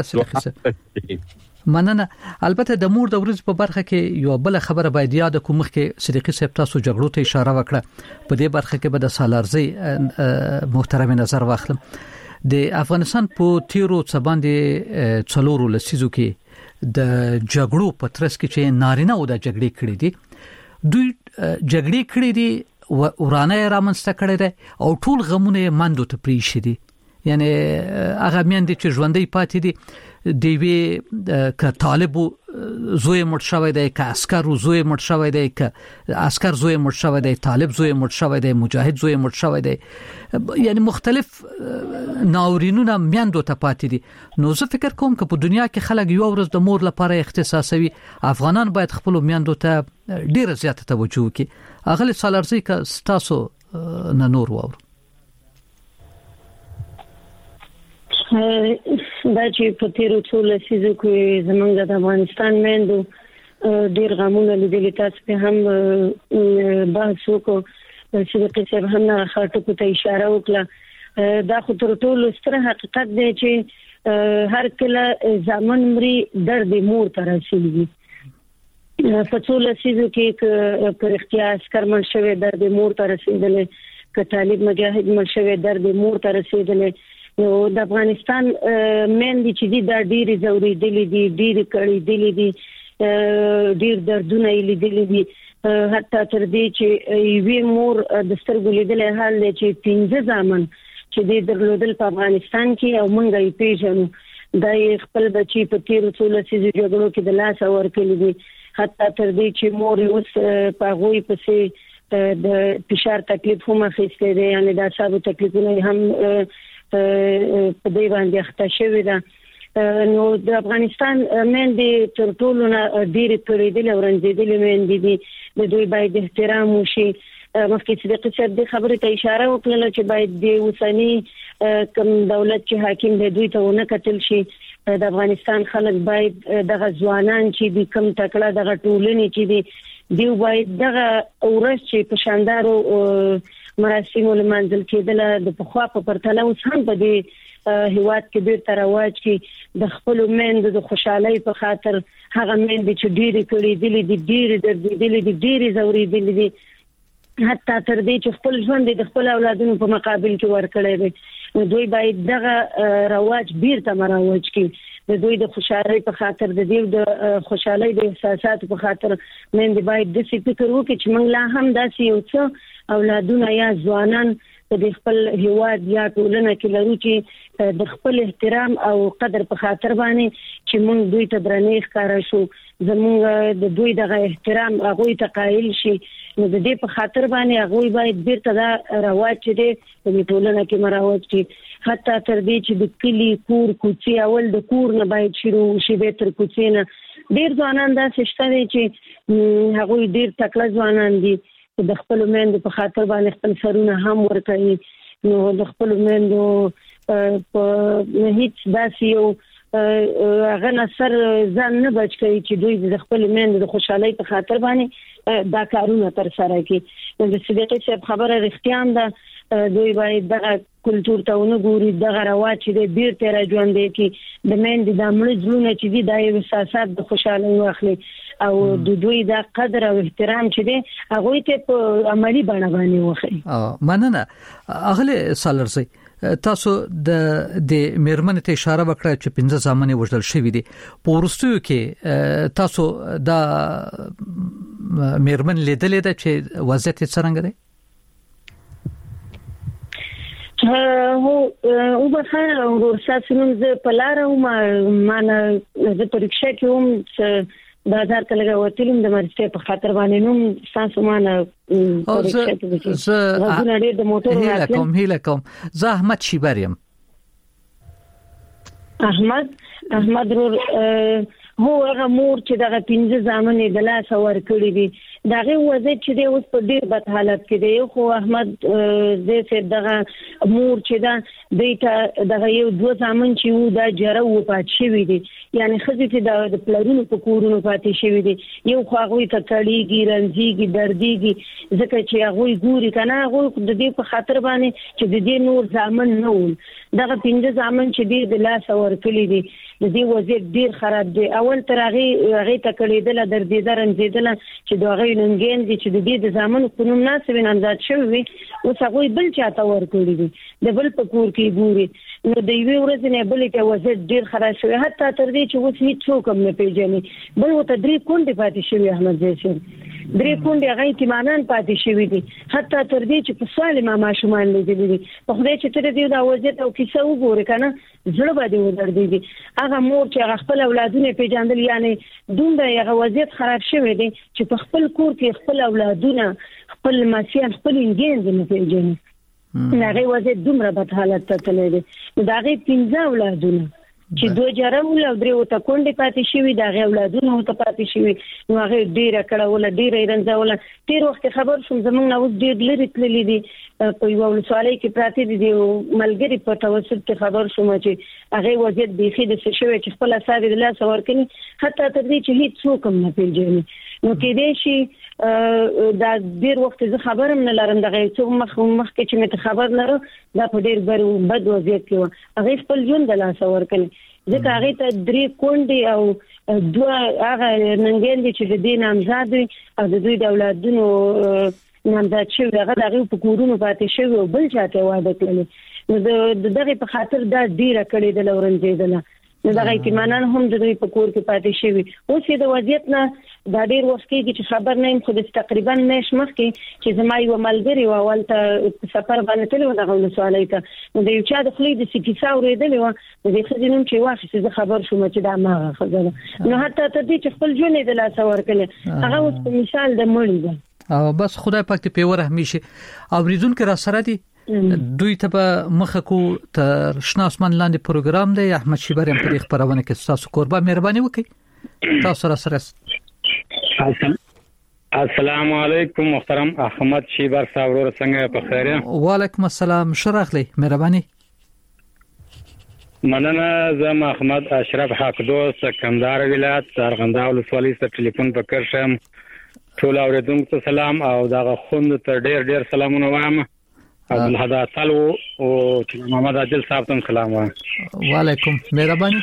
Speaker 1: مننه البته د مور د ورځ په برخه کې یو بل خبره باید یاد کوم کې صدیقي صاحب تاسو جګړو ته اشاره وکړه په دې برخه کې به د سالارزي محترم نظر واخلم د افغانستان په تیرو څباندې څلورو لسیزو کې د جګړو په ترڅ کې چې نارینه او د جګړې کړې دي دوی جګړې کړې دي ورانه رامنځته کړې ده او ټول غمونه مندو ته پریښې دي یعنی هغه میندې چې ژوندۍ پاتې دي دیوی ک طالب زوی مړ شوی دی ک عسكر زوی مړ شوی دی ک عسكر زوی مړ شوی دی طالب زوی مړ شوی دی مجاهد زوی مړ شوی دی یعنی مختلف ناورینونه میندو ته پاتې دي نو زه فکر کوم ک په دنیا کې خلک یو ورځ د مور لپاره اختصاصوي افغانان باید خپل میندو ته ډیره زیاته توجه وکړي اغلی سالارزي ک تاسو نه نور وور
Speaker 3: دا چې په تیرو څو لسیزو کې زمونږ د افغانستان میندو ډیر غمونه لیدل تاسو په هم بحث وکړو چې د قصر هم خاطر ته اشاره وکړه دا خو تر ټولو ستر حقیقت دی چې هر کله ځامن مري درد مور ته رسیږي په څو لسیزو کې پر اختیار اسکرمن شوی درد مور ته رسیدلې ک طالب مجاهد مر شوی درد مور ته رسیدلې نو د افغانستان مېندې چې دي دا ډېری زوري دي ډېری کړي دي ډېر دردونه لیدلي دي حتی تر دې چې یوې مور د سترګو لیدلې حال دی چې 15 ځامن چې د درلودل په افغانستان کې او مونږ یې پیژنو دا خپل بچي په تیرو څو لسیزو جګړو کې د لاس ورکړي دي حتی تر دې چې مور اوس په غوي پسې د فشار تکلیف هم اخیستې دي یعنی دا سبب تکلیفونه هم په دې باندې اخته شوی ده نو د افغانستان مېندې تر ټولو نه ډېر کړېدل او رنځېدل مېندې دي د دوی باید احترام وشي مخکې صدیقي صاحب د خبرې ته اشاره وکړه چې باید د اوسنی کوم دولت چې حاکم دی دوی ته ونه کتل شي د افغانستان خلک باید دغه ځوانان چې د کم تکړه دغه ټولنې چې دی باید دغه اورس چې په شاندارو مراسم ولمنځل کېدل د پخوا په پرتله اوس هم په دې هیواد کې ډېر ترواج کې د خپل مېند د خوشحالي په خاطر هغه مېند چې ډېر کړي دي ډېر دردي دي زوري دي حتی تر دې چې خپل ژوند د خپل اولادونو په مقابل کې ورکړي دي نو دوی باید دغه رواج بیرته مراوج کړي د دوی د خوشحالي په خاطر د دې د خوشحالي د احساساتو په خاطر مېند باید د څه فکر وکړي چې موږ لا هم داسې یو څه اولادونه یا ځوانان د خپل هیواد یا ټولنه کې لرو چې د خپل احترام او قدر په خاطر باندې چې موږ دوی ته درنې ښکارا شو زموږ د دوی دغه احترام هغه ته قایل شي نو د دې په خاطر باندې هغه باید بیرته دا رواج دی په ټولنه کې مراوج شي حتی تر دې چې د کلی کور کوڅې اول د کور نه باید شروع شي به تر کوڅې نه ډیر ځوانان دا شته چې هغه ډیر تکړه ځوانان دي د خپل مېندو په خاطر باندې خپل سرونه هم ورکړي نو د خپل مېندو په هیڅ داسې یو هغه نصر ځان نه بچ کوي چې دوی د خپل مېندو د خوشحالي په خاطر باندې دا کارونه تر سره کوي د صدیقي صاحب خبره رښتیا ده دوی باید دغه کلچر ته ونګوري دغه رواج چې ډیر تر ژوند دی کې د مین د امړ ځلونه چې دي د احساسات د خوشاله واخلي او د دوی د قدر او احترام چې دي هغه ته په عملی بڼه باندې وخی.
Speaker 1: مننه اغله سالرسي تاسو د میرمن ته اشاره وکړه چې 15 ځامنې وژل شوې دي په ورستیو کې تاسو د میرمن لیدلې ده چې وضعیت څنګه دی؟
Speaker 3: او بخیر ورساسنم ز پلاره ما ز پریکشا کوم بازار ته لګوتلم د مرسته په خاطر باندې نوم ساسو مان پریکشا ته زه نه د موټر
Speaker 1: هیله کوم زه احمد شیبریم.
Speaker 3: احمد رور هو هغه مور چې دغه 15 ځامنې د لاس ور کړی دي دغه وضعیت چې دی اوس په ډیر بد حالت کې دی. خو احمد زه سره دغه مور چې دا دیته دغه یو 2 ځامن چې وو دا جره و پات شوی دي یعنی خزي چې د پلرونو په کورونو پاتې شوی دي یو خو هغه ته کړيږي رنځيږي درديږي ځکه چې هغه ګوري کنه هغه د دې په خاطر باندې چې د دې نور ځامن نه ول دغه 15 ځامن چې دی د لاس ور کړی دي د دې وضعیت ډیر خراب دی. اول تر هغه ته کړیدل دردیدل رنځیدل چې دغه ننګین دي چې د دې د ځامن په نوم ناسب نامزاد شوی او هغه بل چاته ور کړی دي د بل په کور کې ګوري نو د یوې ورځې نه بل ته وضعیت ډیر خراب شوی حتی تر دې چې اوس هیڅ څوک هم نه پیژني. بل و تدریب کونډه پاتې شوی احمد زیسر درې کونډه هغه ایتمانان پاتې شوی دي حتی تر دې چې په سوال ما ماشومان لیدل دي په خدای چې تر دې دا وضعیت او کیسه وګوره کنه زړه باندې ودرېږي. هغه مور چې خپل اولادونه پیژندل یعنی دومره هغه وضعیت خراب شوی دی چې په خپل کور کې خپل اولادونه خپل ماسیان خپل انګین نه پیژني. هغه وضعیت دومره بد حالت ته تللی دی. دا هغه 15 اولادونه چې 2 جره ول او 3 وته کونډه پاتې شوی دا غي اولادونه وته پاتې شوی نو هغه ډیره کړه ول ډیره رنځول تیر وخت خبر شوم زمونږ نو ډیر لري تللی دي په یو ولسوالۍ کې پراته دي ملګری په توسط کې خبر شوم چې هغه وضعیت بيخي د څه شوی چې خپل اساده د لاس ورکني حتی تر دې چې هیڅ څوک هم نه پیژني. نو کې دې شي دا ډیر وخت زه خبرم نه لرم دغه څو مخ کې چې مې خبر لرم دا په ډیر بد وضعیت کې هغه خپل ژوند د لاس ورکني ځکه هغه ته 3 کونډې او 2 هغه ننګین دي چې د دې نامزاد او د دوی د اولادونو نامزاد شوی هغه دغه په کورونو پاتې شوی او بل چاته واده کړل نو دغه په خاطر دا ډیره کړې د لورنځیدل نو دغه ایتمانان هم د دوی په کور کې پاتې شوی. اوس د وضعیت نه دا ډیر وخت کې چې خبر نه يم خو د تقریبا مېش مخ کې چې زما یو ملګری و اولته سفر باندې تلو دغه ولسوالۍ ته نو د یو چا د خلی د سکیسا اورېدلې و د خزینوم چې واخې زه خبر شوم چې دا ما خزله نو حتی ته دې چې خپل ژوند د لاس ورکړي هغه اوس په مثال د مړی ده
Speaker 1: او بس خدای پاک ته پیور همیشه اوریدونکو را سره دي دوی ته په مخه کو تر شناسمان لاندې پروګرام دی احمد شیبر هم په خبرونه کې تاسو قربا مهرباني وکړئ تاسو را سره.
Speaker 8: السلام علیکم محترم احمد شیبر صاحب ورو څنګه په خیر یې؟
Speaker 1: وعلیکم السلام شرخلی مهرباني.
Speaker 8: مننه زه احمد اشرف حق دوست کندهار ولایت ارغنداو ولسوالۍ ته ټلیفون وکړ شم ټول اوریدونکو ته سلام او دغه خوند ته ډیر سلامونه وایم عبدالهدا طلو او محمد عادل صاحب ته سلام وایم.
Speaker 1: وعلیکم مهرباني.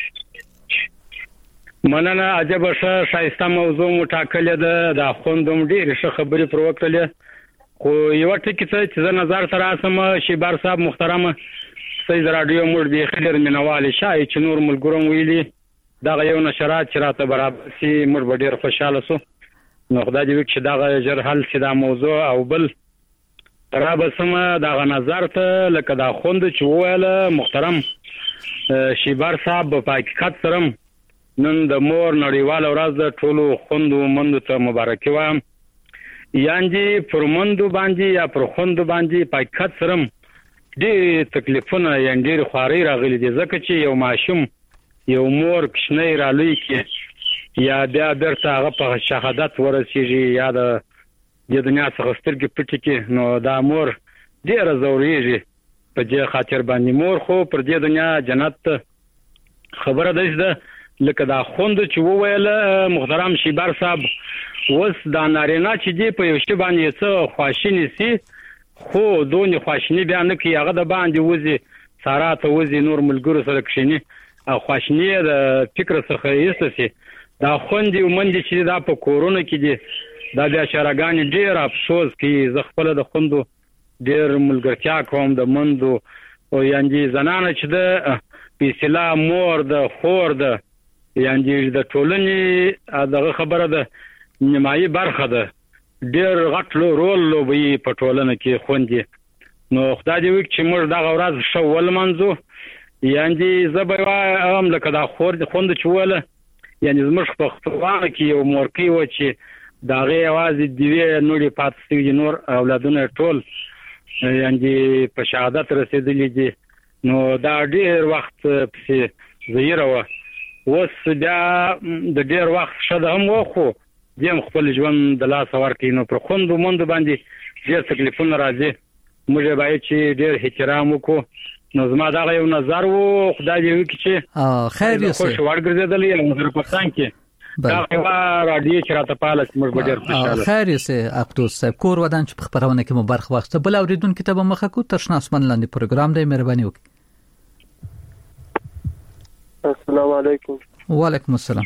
Speaker 8: مننه عجب شایسته موضوع مټاکلې ده د خوندوم ډیر ښه خبرې پر وکړلې خو یو ټکی څه چې نظر تر اسمه شیبر صاحب محترم سید رادیو موږ به خیر منوالي شای چې نور ملګرو ویلي دا یو نشرات چې راته برابر سي موږ ډیر خوشاله سو نو خدای دې چې دا جر حل شي دا موضوع او بل رابه سم دا نظر ته لکه دا خوند چې ویل محترم شیبر صاحب په حقیقت سره نن د مور نړیواله ورځ د ټولو خوندو مندو ته مبارکي وایم یانجی پر مندو باندې یا پر خوندو باندې په حقیقت سره ډېر تکلیفونه یا ډېر خواري راغلي دي ځکه چې یو ماشوم یو مور کښنه را لوي کې یا بیا برته هغه په شهادت ورسیږي یا د دنیا څخه سترګې پټې کې نو دا مور ډېر زوريږي په دې خاطر باندې مور خو پر دې دنیا جنت خبره ده لکه دا خوند چې وویل محترم شیبر صاحب وس دا نارینا چې دی په یو شی باندې څه خواشینی سي خو دونې خواشني بیا نه کوي هغه د باندې وځي سارا ته وځي نور ملګرو سره کښیني او خواشني د فکر څخه ایسته سي دا خوندې ومندې چې دا په کورونه کې دي دا بیا شراګانې ډېر افسوس کوي زه خپله د خوندو ډېر ملګرتیا کوم د مندو او یعنې زنانه چې د په اصطلاح مور د خور د یعنې د ټولنې دغه خبره ده نیمایي برخه ده ډېر غټ رول لوبوي په ټولنه کې خوندې نو خدای دې وکړي چې موږ دغه ورځ ښه ولمانځو یعنې زه به وایم لکه دا خونده چې وله یعنې زموږ په خپلوانو کې یو مورکۍ وه چې د هغې یوازې دوې نورې پاتې شوي دي نور اولادونه ټول یعنې په شهادت رسېدلي دي نو دا ډېر وخت پسې زهیره وه اوس بیا د ډېر وخت ښه ده هم وه خو دې هم خپل ژوند د لاسه ورکوي نو پر خوندو مندو باندې ډېر تکلیفونه راځي موږ یې باید چې ډېر احترام وکړو نو زما دغه یو نظر و خدای دې وکړي چې
Speaker 1: خیر یې
Speaker 8: خوش ورګرځېدلی یم وزیرپاکستان کې دا یوه راډیو چې راته پاله چې موږ به ډېر خوشحاله
Speaker 1: خیر یې اقدس صاحب کور ودان چې په خپرونه کې مو برخه واخیسته بل اورېدونکي ته به مخه کړو تر شنه اسمان لاندې پروګرام دی مهرباني وکړئ
Speaker 6: السلام علیکم
Speaker 1: وعلیکم السلام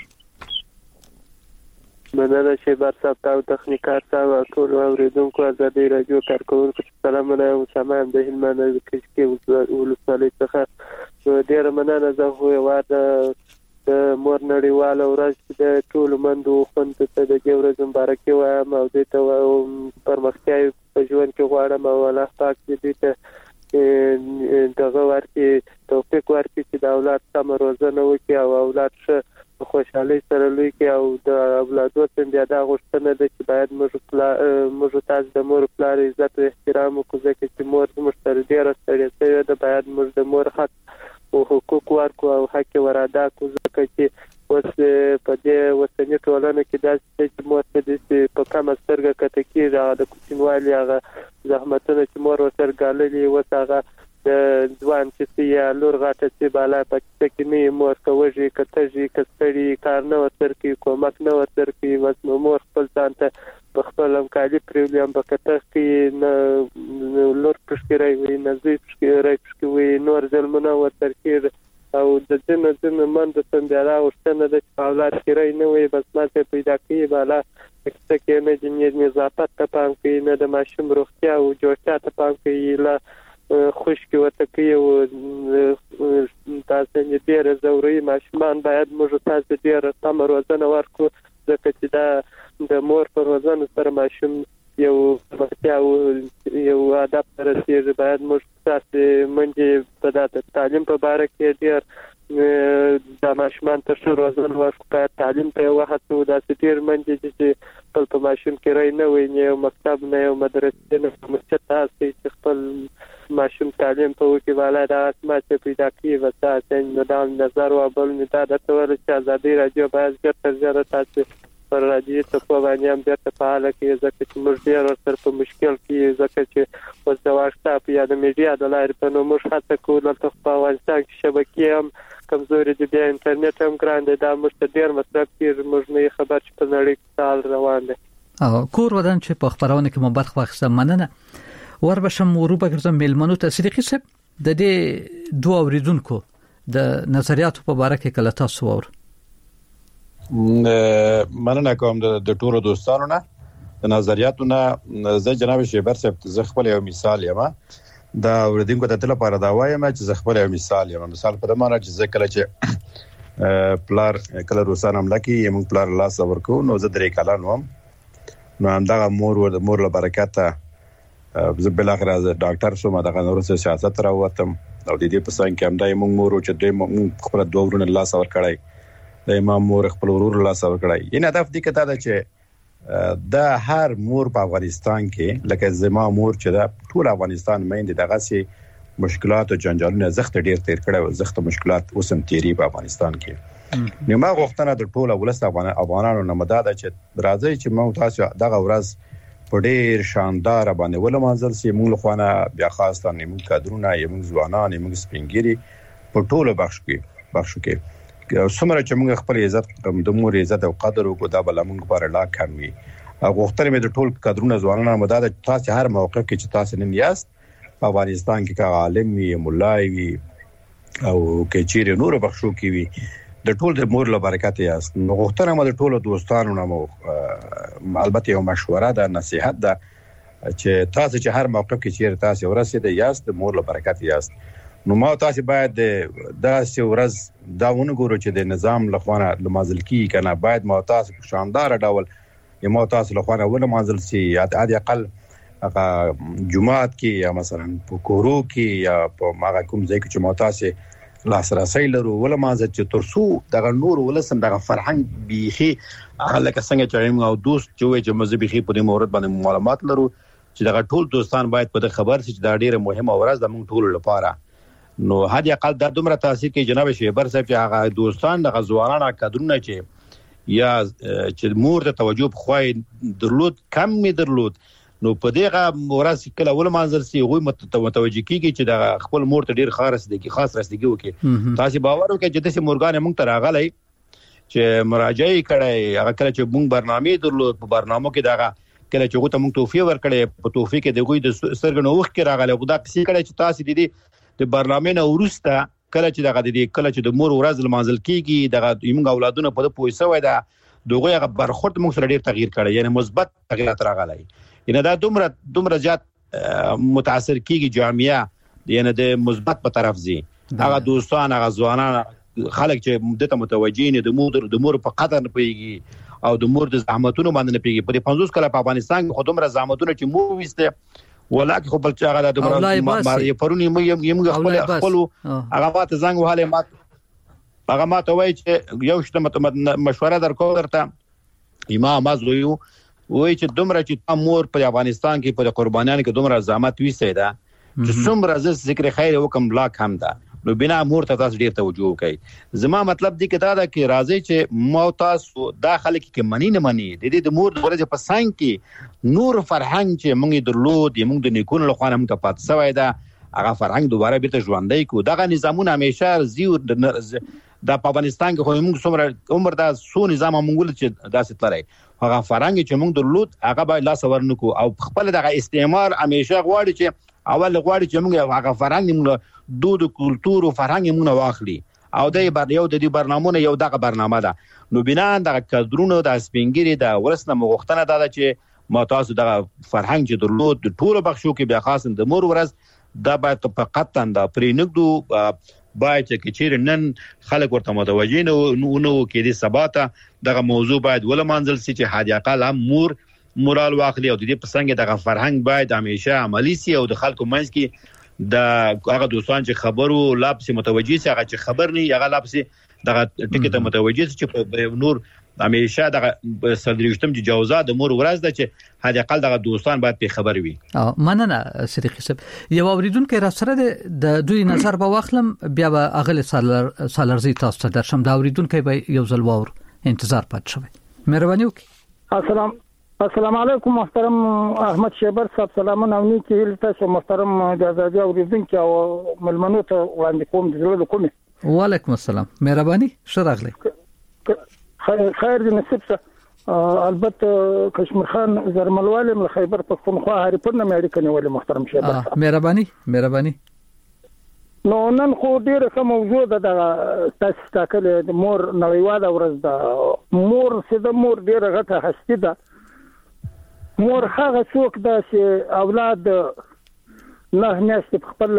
Speaker 6: مننه شیبر صاحب ته او تخنیکار صاحب او ټول اوریدونکو ازادي رادیو کارکونکو سلامونه او سامان د هلمند د کشکي ولسوالۍ څخه ډیره مننه زه خو یوه د مور نړیواله ورځ چې د ټولو مندو خوندو ته د دې ورځې مبارکي وایم او دوی ته پرمختیا په ژوند کې غواړم او الله پاک دې ته دغه ورکړي توفیق ورکړي چې د اولاد سمه روزنه وکړي او اولاد ښه په خوشحالۍ سره لوی کړي او د اولادو څخه دا غوښتنه ده چې باید موږ تاسو د مور پلار عزت او احترام وکړو ځکه چې مور زموږ سره ډېره ستړې شوې ده باید موږ د مور حق او حقوق ورکړو او حق یې ور ادا کړو ځکه چې اوس په دې اوسنۍ ټولنه کې داسې چې مور ته په کمه سترګه کته کېږي هغه د کوچنیوالي هغه زحمتونه چې مور ورسره ګاللي اوس هغه د ځوان چې یا لور غاټه چې بالا پکې کې نه مور کوږي کتهږي کستړي کار نه ورسره کوي کومک نه ورسره کوي بس مور خپل ځان ته په خپل امکاني پریولیم په کته کې نه لور پښکرای وي نه زی پښکرای نور ځلمونه ورسره کوي او د ځنه مند څنګه ورستنه د اولاد کړی نه وي بس ماته پیدا کوي بالا کې نه د نظافت ته پام کوي نه د ماشوم روغتیا او جوړتیا ته پام کوي لا خوشکی وته کوي او تاسو نه ډیر ضروري ماشومان باید موږ تاسو ډیر سم روزنه ورکړو ځکه چې دا د مور پر روزنه سره ماشوم یو روغتیا او یو ادب رسېږي باید موږ تاسو منځي په تعلیم په اړه کې ډیر د ماشومان ته ښه روزنه ورکړو تعلیم په وخت او د ډیر منځي چې په ماشوم کې راي نه وي نه مکتب نه یو مدرسې نه مسجد تاسو چې خپل ماشوم تعلیم په وکي والا د اسمت پیدا کوي وتا څنګه د نظر او بل نتا د تور چې ازادي راډیو باید ګټه زیاته تاسو پر راډیو ته په باندې هم ډېر فعال کې ځکه چې موږ ډېر سره په مشکل کې ځکه چې اوس د واتساپ یا د میډیا د لارې په نو موږ هڅه کوو چې په افغانستان کې شبکې هم کمزوري دي بیا انټرنیټ هم ګران دی دا موږ ته ډېر مصرف کیږي موږ نه خبر چې په نړۍ کې حال روان دی
Speaker 1: او کور ودان چې په خبرونه کې مو برخه واخیسته مننه وربشم وروبه ګرځم میلمنو ته صدیقي صاحب د دې دوه اوریدونکو د نظریاتو په اړه کې کله تاسو ور
Speaker 4: مننه کوم د ټولو دوستانو نه د نظریاتو نه زه جناب شیبر صاحب زه خپل یو مثال یم دا اوریدونکو ته تل لپاره دا وایم چې زه خپل یو مثال یم مثال په دمانه چې زه کله چې پلار کله روسان حمله کوي موږ پلار لاس ورکو نو زه درې کلن وم نو همدغه مور له برکته زه بل اخر از ډاکټر شوم دغه نورسه سیاست راوتم او د دې په څنګه کې هم دای موږ مور چې دې خپل دوه ورونه لاس ور کړای د امام مور خپل ورور لاس ور کړای ان هدف دې کته دا چې د هر مور په افغانستان کې لکه زما مور چې دا ټول افغانستان مېند دغه سي مشکلات او جنجالونه زخت ډیر تیر کړي او زخت مشکلات اوسم تیری په افغانستان کې نو ما غوښتنه د ټول ولست افغانانو نه مدد چې راځي چې موږ تاسو دغه ورځ په ډیر شاندار باندې ولمانځل سي موږ خوانه بیا خاصه نیمه کادرونه یمن ځوانان یمن سپینګيري په ټولو بخش کې څومره چې موږ خپل عزت د مور عزت او قدر او دا بل موږ پر لا کم وي غوښتل مې د ټول کادرونو ځوانانو مدد تاسو هر موقف کې چې تاسو نن یاست په افغانستان کې کا عالم وي مولای وي او کې چیرې نور بخښو کې وي د ټول د مور له برکت یاست. نو غوښتل مې د ټول دوستانو نه البته یو مشوره ده نصيحت ده چې تاسو چې هر موقف کې چیرې تاسو ورسېد یاست د مور له برکت یاست. نو ما تاسو باید دا ورځ دا ونګورو چې د نظام لخوانه لمازل کی کنه باید ما تاسو په شاندار ډول یو تاسو لخوانه ول مازل سي عادي اقل جمعات کې یا مثلا په کورو کې یا په ماغه کوم ځای کې چې ما تاسو لاسرسي لرو ول مازل چې ترسو دغه نور ولسم دغه فرهنګ بيخي هغه څنګه چې او دوست چې مذهبي خي په دې مورد باندې معلومات لرو چې دغه ټول دوستان باید په خبر شي چې دا ډیره مهمه ورځ د موږ ټول لپاره. نو هدي اقل د دومره تاثیر کې جناب شیبر صاحب چې هغه دوستان د غزوانانو کډرونه چې یا چې مور ته توجه خوای درلود کم می درلود نو په دغه ورځ کله ول منظر سي غوي متوجه کیږي چې د خپل مور ته ډیر خاص رسیدګي وکي. تاسو باور وکړئ چې د مورګان موږ ته راغلی چې مراجعه کړي هغه کله چې موږ برنامه درلود په برنامه کې دغه کله چې غوته موږ توفیق ورکړي په توفیق کې د غوي د سرګنو وخت کې راغلی خدا کسي کړي چې تاسو د برنامه نه ورسته کله چې د مور ورځ لمانځل کیږي دغه موږ اولادونه په پوهه وای دا دغه هغه برخورد موږ سره ډیر تغییر کړي یعنی مثبت تغیرات راغلي یعنی دا دومره زیات متاثر کیږي جامعه یعنی د مثبت په طرف زی هغه دوستان هغه ځوانان خلک چې مدته متوجین د مور په قدر نه پیږي او د مور د زحمتونو باندې نه پیږي په 50 کله په افغانستان کې خودمره زحمتونه چې مو وسته ولکه خو بل چا غلا د مر پرونی یم خپل هغه ماته زنګ وهاله هغه ماته وای چې یو شته مشوره درته امام ازویو وای چې دومره چې مور په افغانستان کې په قربانیانو کې دومره زحمت ویسه ده چې څومره ذکر خیر وکم لا کم ده نو بنا مور ته تاسو ډیر توجه وکړئ. زما مطلب دی کې دا ده چې راځي چې مو تاسو داخله کې منی نه منی د دې د مور د ورځې په ساين کې نور فرهنګ چې موږ درلود موږ د نیکونو له خوانه موږ پات سوی ده هغه فرهنګ دوباره بیرته ژوندۍ کو دغه نظامونه همیشه زیو د افغانستان کې خو موږ څومره عمر دا سو نظام موږ چې داسې تلای هغه فرهنګ چې موږ درلود هغه به لاس ورنکو او خپل دغه استعمار همیشه غواړي چې اول غواړي چې موږ هغه فرهنګ موږ دود کلچر او فرهنګ موږ واخلي او د دې برنامهونه یو دغه برنامه ده. نو بنا د کډرونو د سپینګری د ورسنه مغختنه ده چې ما تاسو د فرهنګ چې درلود د ټولو بخښو کې بیا خاص د مور ورځ دا باید فقط د پرینګدو باید چې چیرې نن خلک ورته متوجه نه کې دي سباته دغه موضوع باید ول منزل سي چې حاجی اقل هم مورال واخلي او د دې پسنګ دغه فرهنګ باید همیشه عملی سي او د خلکو منځ کې د هغه دوستان چې خبرو لابس متوجي سي هغه چې خبر نه هغه لابس دغه ټیکټ متوجي چې په نور همیشه دغه صدرشتم چې جوازات د مور ورځ ده چې حد اقل دغه دوستان باید په خبر وي.
Speaker 1: مننه صدیق صاحب یو اوریدونکو را سره د دوی نظر به واخلم بیا به اغل سالرزي تاسو ته درشم دا اوریدونکو به یو ځل وور انتظار پات شوی. مهرباني وکړئ.
Speaker 9: السلام علیکم محترم احمد شیبر صاحب سلامونه او نیکی تاسو محترم د ازادي اوریدونکو او ملمنو ته وړاندې کوم د زړه کومه.
Speaker 1: وعلیکم السلام مهرباني شراغلی
Speaker 9: خیر دې نصیب شه البته کشمیر خان زرملواله له خیبر پختونخوا هریپور نه مې اړیکه نیولې محترم شیبر صاحب مهرباني نو نن خو ډیره کوم موضوع ده تاسو تاکل د مور نړیواله ورځ ده مور سده مور ډیره غټه هستی ده مور هغه څوک ده چې اولاد نه نهسته خپل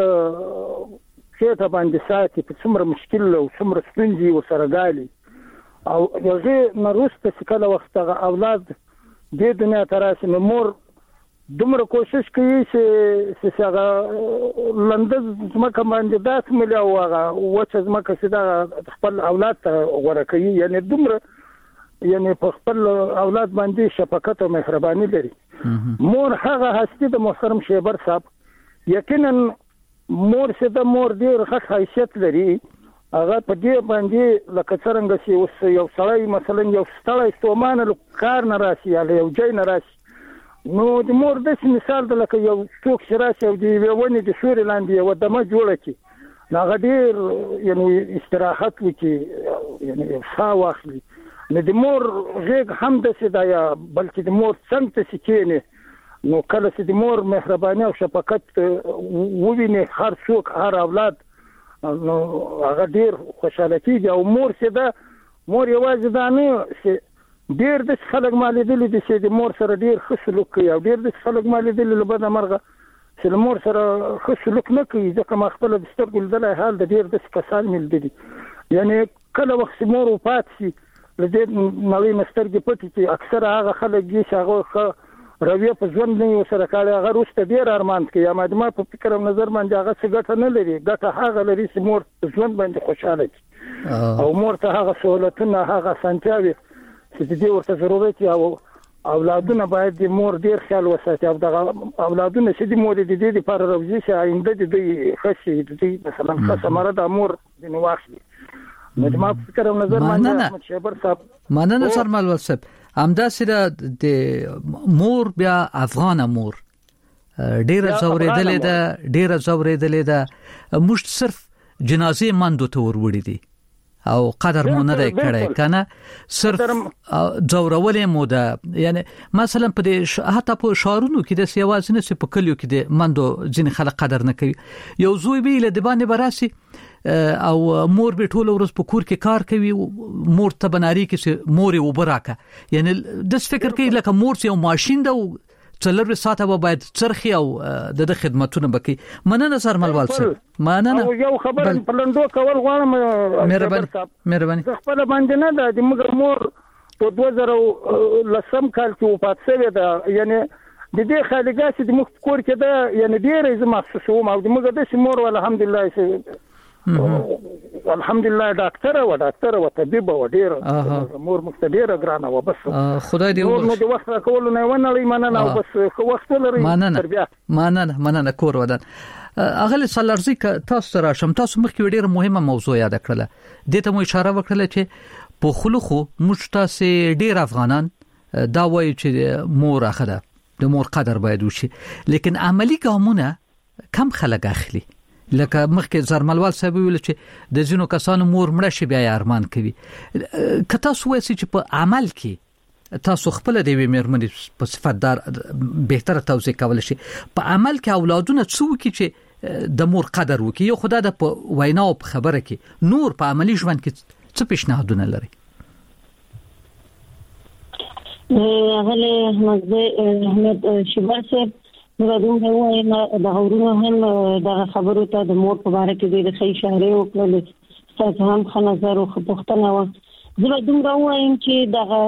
Speaker 9: شته باندې ساتي په څومره مشکل او څومره ستونزې وسره غالي او هغه نورسته چې کله وخت اولاد د دنیا تراسه مور دومره کوشش کوي چې هغه لندز زمکه باندې داس ملي او هغه وڅ زمکه چې خپل اولاد ته غوړه کوي یعنی دومره یعنی په خپل اولاد باندې شفقت او مهرباني لري. مور هغه هستی د محترم شیبر صاحب یقینا مور څه د مور ډیر ښه حیثیت لري هغه په دې باندې لکه څنګه چې اوس یو سړی مثلا یو ستړی ستومانه کار نه راشي یا یو ځای نه راشي نو د مور د مثال د لکه یو څوک چې راشي او دی ونی د سوري لاندې یو دمه جوړه کی هغه ډیر یعنی استراحت وکي یعنی ښه واخلي نه د مور غېږ هم د سدا یا بلکې د مور څنګه ته سکینه نو کله چې د مور مهرباني او شفقت وویني هر څوک هر اولاد نو هغه ډیر خوشاله کیږي او مور سدا مور یوازې دا نه چې ډیر د خلک مالیدل دي چې د مور سره ډیر ښه سلوک کوي او ډیر د خلک مالیدل له بده مرغه چې مور سره ښه سلوک نه کوي ځکه ما خپل د سترګو لیدلای حال د ډیر د کسان مل دي یعنی کله وخت مور وفات شي له دې نوې مسترګې پټي چې اکثر هغه خلک چې هغه رویه په ژوند نه سره کاله هغه روسته ډیر ارمان کوي یا ما په فکر او نظر باندې هغه څه ګټه نه لري ګټه هغه لري چې مور ژوند باندې خوشاله شي او مور ته هغه سہولتونه هغه سنتیاوي چې دې ورته ضرورت او اولادونه باید د مور ډیر خیال وساتي او د اولادونه چې د مور د دې لپاره روزي چې آینده د دې خشي د دې مثلا څمره د مور د نواخلي نو ما فکر او نظر باندې احمد شیبر صاحب
Speaker 1: مننه سرمل صاحب همدا سره د مور بیا افغان مور ډیره زورېدلې ده مشت صرف جنازې مندو ته وروړي دي او قدر مو نه کړي کنه صرف زورولې مو ده یعنی مثلا په دې حتی په شهرونو کې د سیاوازنه چې په کلیو کې د مندو ځین خلک قدر نه کوي یو زوی به له دبانې براسي او مور به ټول ورځ په کور کې کار کوي مور ته بناري کې مور یې وبراکه یعنی د فکر کوي لکه مور یو ماشين ده څلور ساعته به باید چرخي او د خدماتونه بکی مننه سرملوال صاحب مننه
Speaker 9: یو خبر پلندو کول غواړم
Speaker 1: مهرباني
Speaker 9: خپل باندې نه ده د موږ مور په 2010 کال کې وفات شوه ده یعنی د دې خالګا چې د مخ کور کې ده یعنی ډېر زما محسوسوم او د موږ د مور الحمدلله الحمدلله ډاکټر او طبيب و ډېر مور مختبره ګرانه و بس
Speaker 1: خدای دې
Speaker 9: نو د وخت کول نه ونلې مننه او بس وخت لري
Speaker 1: تربیه مننه کور ودان اغلی سالارزی تاسو راشم تاسو مخکې ډېر مهمه موضوع یاد کړله دته مو اشاره وکړه چې په خلخو مشتاسه ډېر افغانان دا وایي چې مور اخده د مور قدر باید وشي لیکن عملی ګامونه کم خلک اخلي لکه مخکې زرملوال صاحب ویل چې د ځینو کسانو مور مړه شي بیا ارمان کوي که تاسو وایئ چې په عمل کې تاسو خپل د میرمنې په صفاتدار بهتره توضیح کول شي په عمل کې اولادونه څو کې چې د مور قدر وکي یو خدای د وینا او خبره کې نور په عملی ژوند کې څه پیشنهادونه لري
Speaker 3: احمد شیبر صاحب نو دوی وايي د غورونو هم د خبرو ته د مور په اړه کې د خې اشاره وکړل تاسو هم خنظر او خپختنه و زه دوی وایم چې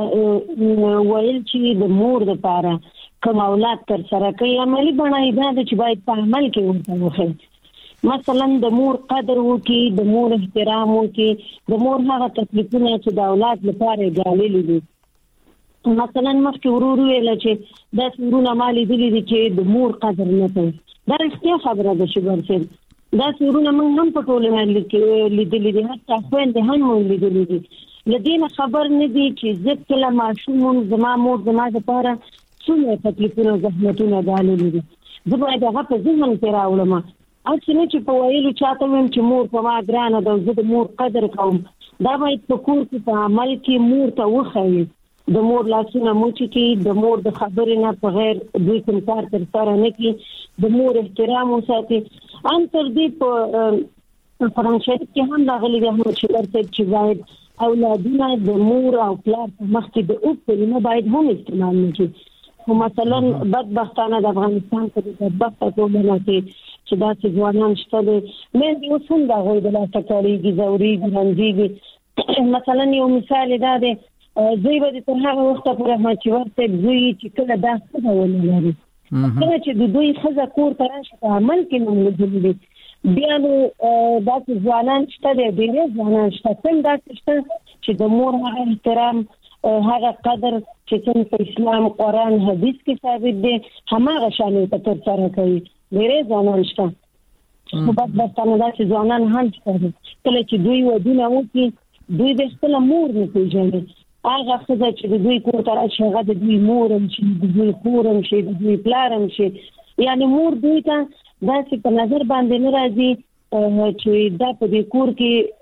Speaker 3: د ویل چې د مور د لپاره کوم اولاد تر سره کوي عملی بڼای دا چې باید په عمل کې ورته وخت مثلا د مور قدر وکي د مور احترام وکي د مور هغه تکلیفونه چې د اولاد لپاره غالي دي مثلا مخکې ورور ویل چې د سورونه مالي دي چې د مور قدر نه کوي دا رښتیا خبره ده چې ورته دا سورونه موږ هم په ټولنه کې لیدلې دي حتی خويندې هم لیدلې دي لدينا خبر نه دي چې زه کله ماشوم زما مور زما لپاره څومره تکلیفونه زحمتونه غالي دي زه باید هغه په ذهن کې راوړم اڅنه چې په ویلو چاته ویم چې مور په ما ګرانه ده زه د مور قدر کوم دا باید په کور کې په عمل کې مور ته وښایي د مور لاسونه موچي کې د مور د خبرې نه په غیر دوی کوم کار تر سره نه کې د مور احترام وساتي ان تر دې په فرانسې کې هم راغلي دي چې ورته چې باید اولادونه د مور او پلار په مخ کې د اوپ کلمه باید هم استعمال نشي مثلا بدبختانه د افغانستان په بدبخته ټولنه کې چې دا چې ځوانان شته مې د وسون دا غوډه لا تکاریږي زوري ګرځيږي مثلا یو مثال دا دی زوی به تر هغه وخت پورې احمد چې ورته زوی چې کله دا څه ولري کله چې د دوی خزه کور ته راشي په عمل کې موجود دي بیا نو دا ځوانان شته دي ډېر ځوانان شته څنګه چې د مور هغه احترام هغه قدر چې څنګه په اسلام قرآن حدیث کې ثابت دي همغه شانې ته تر سره کوي ډېر ځوانان شته خو بدبختانه دا چې ځوانان هم شته کله چې دوی ودونه وکړي دوی د خپل مور نه پیژني هغه خزه چې د دوی کور ته راشي هغه د دوی مورم شي د دوی خورم شي د دوی پلارم شي یعنی مور دوی ته داسې په نظر باندې نه راځي چې دا په دې کور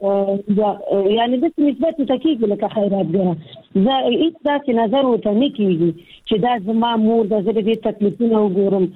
Speaker 3: کې یعنی د نسبت ته کېږي لکه خیرات ګره زه هیڅ داسې نظر ورته نه کېږي چې دا زما مور د زړه دې تکلیفونه وګورم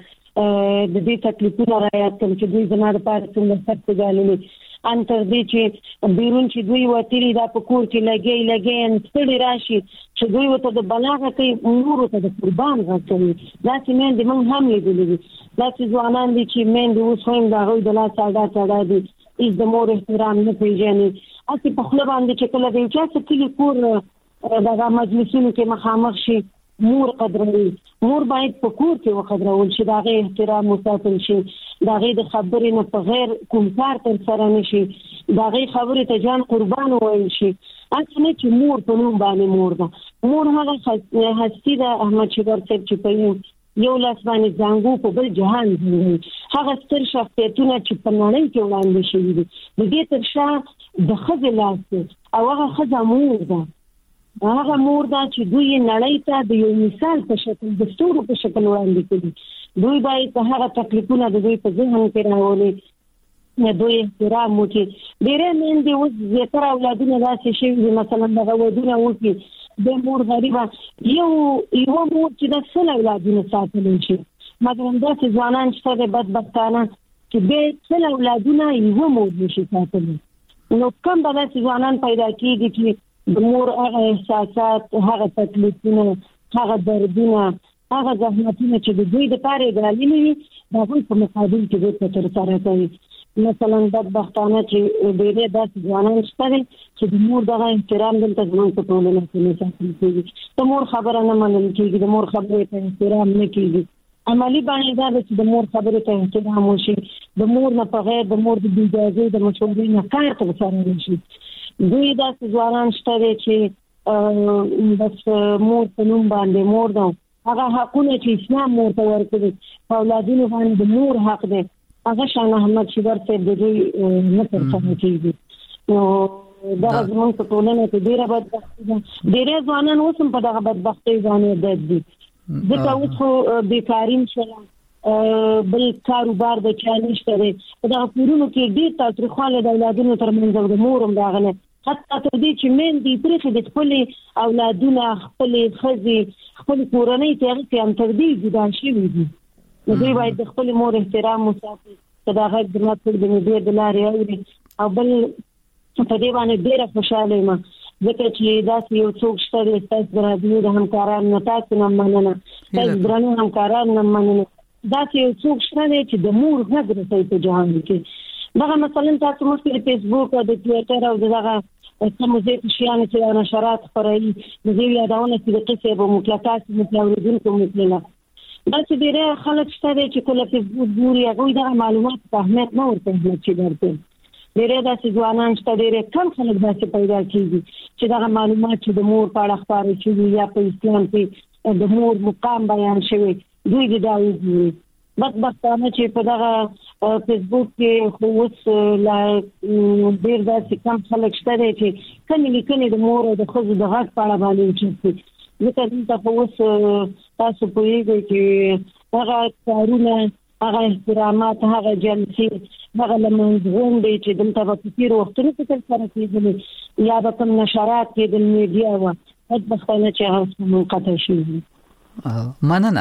Speaker 3: د دې تکلیفونه رايات کړم چې دوی زما لپاره څنګه سخت ګاللي ان تر دې چې بیرون چې دوی وتیری دا په کور کې لګي ان ستړي راشي چې دوی وته د بلاغه کوي نور ته د قربان غوښتي دا چې من دې مونږ هم لیدلې دا چې ځوانان دي چې من دې اوس هم دا غوډه لا ساده دي هیڅ د مور احترام نه پیژني اسی په خپل باندې چې کله دې چې کلی کور دا مجلسونو کې مخامخ شي مور قدروي مور باید په کور کې وقدرول شي دا غي احترام وساتل شي دا غي د خبرې نه په غیر کوم کار تر سره نشي دا غي خبرې ته جان قربان وایي شي اصله چې مور په نوم باندې مور ده مور هغه هستی د احمد شیبر صاحب چې په یو لاس باندې ځانګو په بل جهان دی هغه ستر شخصیتونه چې په نړۍ کې وړاندې شوي دي د دې تر شا د خځې لاس او هغه خځه مور ده هغه مور دا چې دوی نړۍ ته د یو مثال په شکل د ستورو په شکل وړاندې کړي دوی باید هغه تکلیفونه د دوی په ذهن کې راولي نه دوی احترام وکړي ډېر من دي اوس زیاتره اولادونه داسې شي مثلا دغه ودونه وکړي د مور غریبه یو مور چې د څل اولادونه ساتلی شي مثلا داسې ځوانان چې د بدبختانه چې به څل اولادونه یو مور نشي ساتلی نو کوم به داسې ځوانان پیدا کېږي چې د مور هغه احساسات هغه تکلیفونه هغه دردونه هغه زحمتونه چې د دوی د پاره ګرالي وي دا هم په مقابل کې دوی تر سره کوي مثلا بدبختانه چې ډېر داسې ځوانان شته چې د مور دغه احترام دلته زموږ په ټولنه کې نه ساتل کېږي د مور خبره نه منل کېږي د مور خبرې ته احترام نه کېږي عملی باندې دا چې د مور خبرې ته احترام وشي د مور نه په غیر د مور د اجازه د مشورې نه کار تر سره نشي دوی داسې ځوانان شته چې بس مور په نوم باندې مور ده هغه حقونه چې اسلام مور ته ورکړي په اولادونو باندې د مور حق دی هغه شان احمد شیبر صاحب د دوی نه ترسره کېږي نو دا زموږ په ټولنه کې ډېره بدبختي ده ډېر ځوانان اوس هم په دغه بدبختۍ باندې دد دي ځکه اوس خو بیکاري شوه بل کاروبار د چا نشته دی په دغه کورونو کې ډېر تاوتریخوالی د اولادونو ترمنځ او د مور هم راغلی حتی تر دې چې میندې پرېښې د خپلې اولادونه خپلې ښځې خپلې کورنۍ ته هغې کې هم تر دې جدا شوي دي نو دوی باید د خپلې مور احترام وساتي که دا غږ زما ټول د میډیا د لارې اوري او بل په دې باندې ډېره خوشحاله یم ځکه چې داسې یو څوک شته دی ستاسو د راډیو د همکارانو نه تاسو نه مننه ستاسو درنو همکارانو نه مننه داسې یو څوک شته دی چې د مور غږ رسوي په جهان کې دغه مثلا تاسو مخکې د فیسبوک او د ټویټر او دغه کوم ځای شیان چې نشرات خوري د دې یادونه چې د قصې په مطلقات متلوریدونکو مثلا دا چې ډېر خلک شته چې کله فیسبوک ګوري هغه د معلومات په اهمیت نه ورته چې درته ډېر داسې ځوانان شته ډېر کم خلک داسې پیدا کیږي چې دا معلومات چې د مور په اړه خبرې شي یا په اسلام کې د مور مقام بیان شوی دوی د داوود بدبختانه چې په دغه فیسبوک کې خو اوس لا ډېر داسې کم خلک شته چې کمې لیکنې د مور او د ښځو د غږ په اړه باندې اوچتې ځکه دلته خو اوس تاسو پوهېږئ چې هغه کارونه هغه احترامات هغه جلسې هغه لمانځ غونډې چې دلته به په تېرو وختونو کې ترسره کېدلې یا به کوم نشرات کېدل میډیا وه بدبختانه چې هغه منقطع شوي
Speaker 1: مننه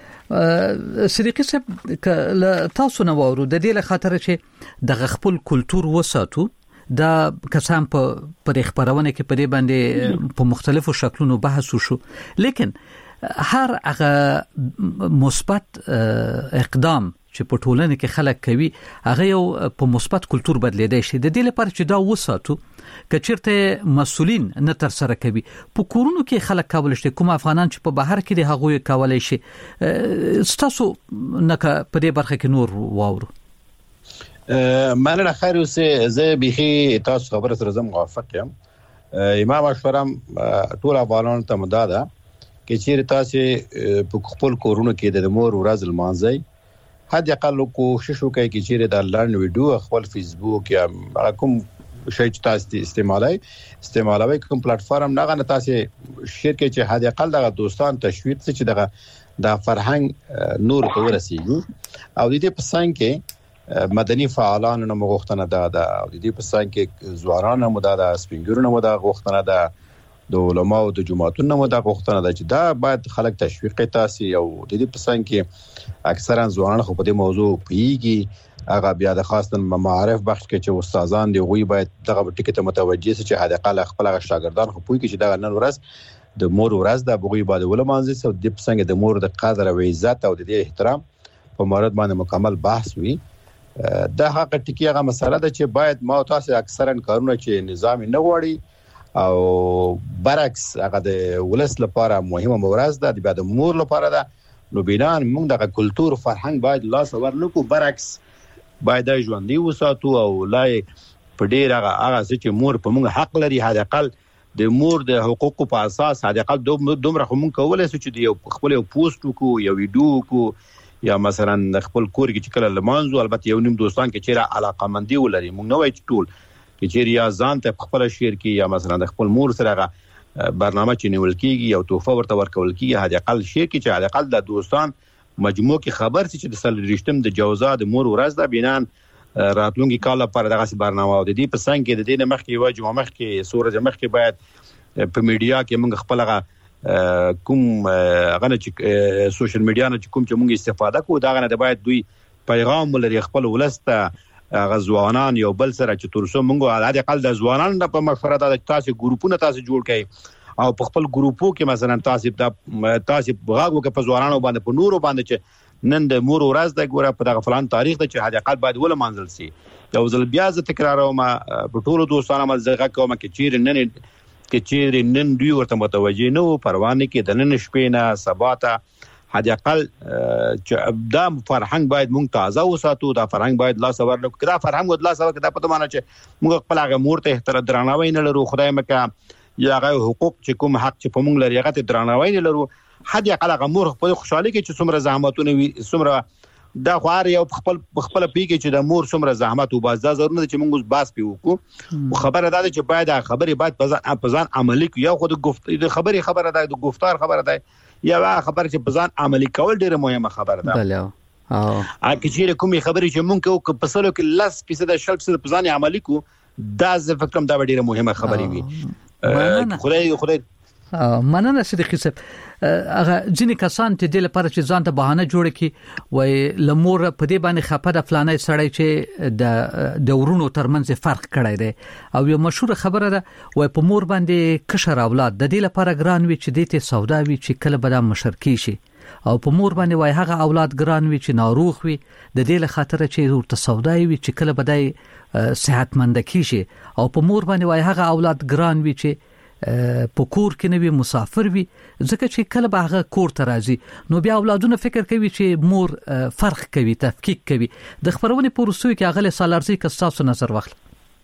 Speaker 1: صدیقي صاحب تاسو نه وورو د دې له خاطر چې د خپل کلچر وساتو دا کسان په خبرونه کې په دې باندې په مختلفو شکلونو بحث وشو لیکن هر هغه مثبت اقدام چې په ټولنه کې خلک کوي هغه یو په مثبت کلچر بدلیدای شي د دې لپاره چې دا وساتو کچرته مسؤلین نه تر سره کوي په کورونو کې خلک کول شي کوم افغانان چې په بهر کې د هغوی کولای شي ستاسو نه په دې برخه کې نور واورو
Speaker 4: مننه خیر اوسه زه بيخي تاسو خبره سره زم موافق یم امام اشورم ټول افغانانو ته مداده کې چیرې تاسو په خپل کورونو کې د مور ورځ لمانځي حد اقل کوشش وکړئ چې چیرې د لړن ویډیو خپل فیسبوک یا کوم شي چې تاسو استعمالوي کوم پلیټ فارم نه تاسو شیر کې چې حد اقل د دوستان تشویق چې د فرهنګ نور ته ورسیږي او د دې په څنګه کې مدني فعالانو نه غوښتنه ده او د دې په څنګ کې ځوانانو مو ده سپینګرونو مو ده غوښتنه ده د علماو د جماعتونو مو ده غوښتنه ده چې دا باید خلک تشویق تاسي او د دې په څنګ کې اکثرا ځوانان خو په دې موضوع پیږي هغه بیا د خاصن معارف بخش کې چې استادان دی غوي باید دغه ټکی ته متوجي شي چې حداقل خپل شاګردان خو پوي کې چې دا نن ورځ د مور ورځ د بغوي باید ولمانځي او د څنګه د مور د قدر او عزت او د احترام په مورد باندې مکمل بحث وي دا حق ټکی هغه مسله ده چې باید ما تاسو اکثرا کارونه چې نظام نه غواړي او برعکس هغه د ولس لپاره مهمه مورز ده د بیا د مور لپاره ده نو بینان موږ د کلچر فرهنګ باید لاس ورنکو برعکس باید ژوندۍ وساتو او لای په ډیر هغه چې مور په موږ حق لري حداقل د مور د حقوقو په اساس حداقل دومره موږ کولای شو چې د خپل پوسټ کو یو ویډیو کو یا مثلا خپل کور کې چې کله لمانځو البته یو نیم دوستان کې چیرې علاقمندي ولري موږ نه وای ټول کې چیرې یا ځان ته خپل شیر کې یا مثلا د خپل مور سره برنامه چې نیول کیږي او توفه ورته ورکول کیږي حداقل شیر کې چې حداقل د دوستان مجموع کې خبر چې د سل رښتم د جوزا د مور ورځ د بینان راتلونکي کال لپاره دغه برنامه او د دې په څنګ کې د دې مخ کې واجب مخ کې سورج مخ کې باید په میډیا کې موږ خپل کوم غنه چې سوشل میډیا نه کوم چې موږ استفاده کوو دا غنه د باید دوی پیغام ولري خپل ولسته غزوانان یو بل سره چې ترسو موږ عادي قل د ځوانان په مفرده د تاسو ګروپونه تاسو جوړ کړئ او په خپل ګروپو کې مثلا تاسو بغاغو کې په ځوانانو باندې په نورو باندې چې نن د مور ورځ د ګوره په دغه فلان تاریخ د چې حاجی قل باید ول منزل سي یو ځل بیا ز تکراروم په ټولو دوستانو مزغه کوم کې چیرې نن دوی ورته متوجي نو پروانه کې د نن شپې نه سباته حاجی قل دا فرهنګ باید مونږ تازه وساتو دا فرهنګ باید لا سور نو کدا فرهنګ ود لا سور کدا په معنا چې موږ خپل هغه مور ته احترام درناوی نه لرو خدای مکه یا هغه حقوق چې کوم حق چې په مونږ لري هغه ته درناوی نه لرو حاجی قل هغه مور خپل خوشحالي کې چې څومره زحمتونه وي څومره دا خوار یو خپل پیګه چې د مور څومره زحمت او باز ضروري نه چې موږ باس پیو کو خبره ده چې باید خبره باید په ځان عملی کو یا خود خبره ده د گفتار خبره ده یا خبره چې په ځان عملی کول ډیره مهمه خبره ده
Speaker 1: بله
Speaker 4: اګه چې کومي خبره چې مونږ په سلو کې 10% په ځان عملی کو دا زه فکرم دا ډیره مهمه خبره وي خدای
Speaker 1: مننه صدیقی صاحب هغه ځینې کسان ته د لپاره چې ځان ته بهانه جوړ کړي وای لمور په دې باندې خپه د فلانه سړی چې د ورونو ترمنځ فرق کړی دی او یو مشهور خبره ده وای په مور باندې کشر اولاد د دې لپاره ګران وي چې دې ته سودا وي چې کله به د مشرکی شي او په مور باندې وای هغه اولاد ګران وي چې ناروغ وي د دې له خاطر چې ورته سودا وي چې کله به د صحتمند کیږي او په مور باندې وای هغه اولاد ګران وي چې په کور کې نوی مسافر وي ځکه چې کله به هغه کور ته راځي نو بیا اولادونه فکر کوي چې مور فرق کوي تفکیک کوي د خبرونه پروسوي کې هغه سالارزي که تاسو نظر واخل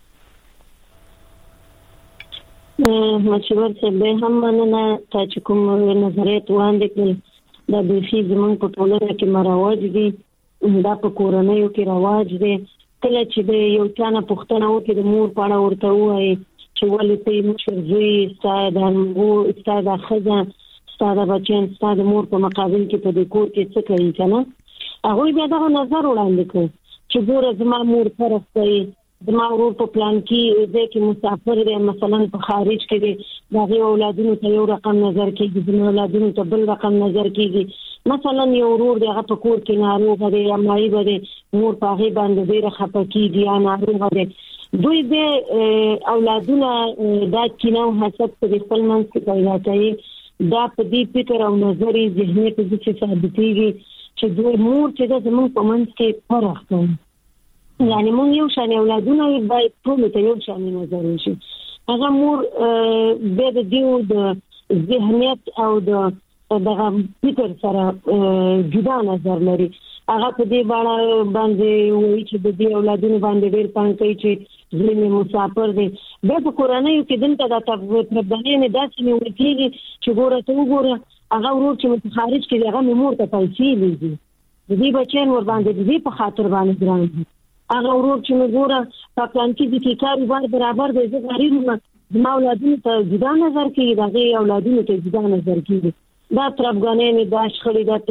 Speaker 3: مشور څه به هم مننه چې کوم نظریات وړاندې کړل دا د شي زمونږ په ټولنه کې مراوج دي دا په کورنیو کې رواج دي کله چې د یو چانه پښتنه وکړي د مور په اړه ورته وایي چې ولې ته مشر زوی ستاسو د خزه ستاسو بچیان ستاسو مور په مقابل کې په دې کور کې څه کوي کنه هغه بیا دا نظر وړاندې کوي چې ګوره زما مور فرق کوي زما ورور په پلان کې ځکه مسافر دی مثلا په خارج کې دی دغه اولادونو ته یو رقم نظر کېږي زما اولادونو ته بل رقم نظر کېږي مثلا یو ورور دغه په کور کې ناروغ دی یا مای بده مور په هغه باندې ډیره خپه کېږي یا ناروغ دی دوی د اولادونو دا کینه او حسد په خپل منځ کې پیدا کوي دا په دې فکر او نظر ذهني په څه ثابتېږي چې دوی مور چې د زمون په منځ کې فرق کوي یعنی مونږ یو شان اولادونه باید ټول ته یو شان نظر وشي هغه مور د دې د ذهنیت او د فکر سره جدا نظر لري هغه په دې باندې وایي چې د دې اولادونو باندې ډېر پام کوي چې زموږ مسافر دي د کورنۍ کې دلته د تبدیلۍ نه داسې نیول کېږي چې ګوره ته وګوره هغه ورور چې خارج کې هغه مور ته پیسې لیږي د دې بچیان ور باندې دې په خاطر باندې ګران دي هغه ورور چې ګوره په پلان کې د کاروبار برابر دی زه غریب ما اولادونو ته جدا نظر کوي دغه اولادونو ته جدا نظر کوي دا تربګانې نه دا شخړې دا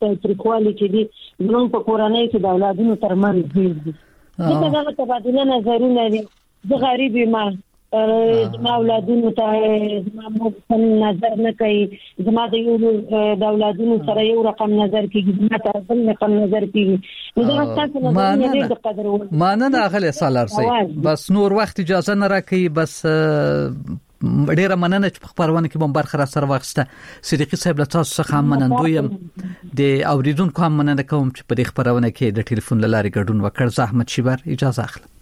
Speaker 3: تاریخوالي چې دي زموږ په کورنۍ کې د اولادونو ترمنځ دي دغه تبادله نظرونه دي زه غریب ما زما اولادونو ته زما مو نظر نه کوي زما د یو د اولادونو سره یو رقم نظر کوي زما ته بل رقم نظر کوي دا تاسو نه د قدر
Speaker 1: مانه اغله سالار سي بس نور وخت اجازه نه راکې بس ډیره مننه چې په خبرونه کې بم برخه را سره واخسته صدیقي صاحب له تاسو څخه منندویم د اوریدونکو هم مننه کوم چې په دې خبرونه کې د ټلیفون لارې ګډون وکړ. زحمت شي بر اجازه اخلم.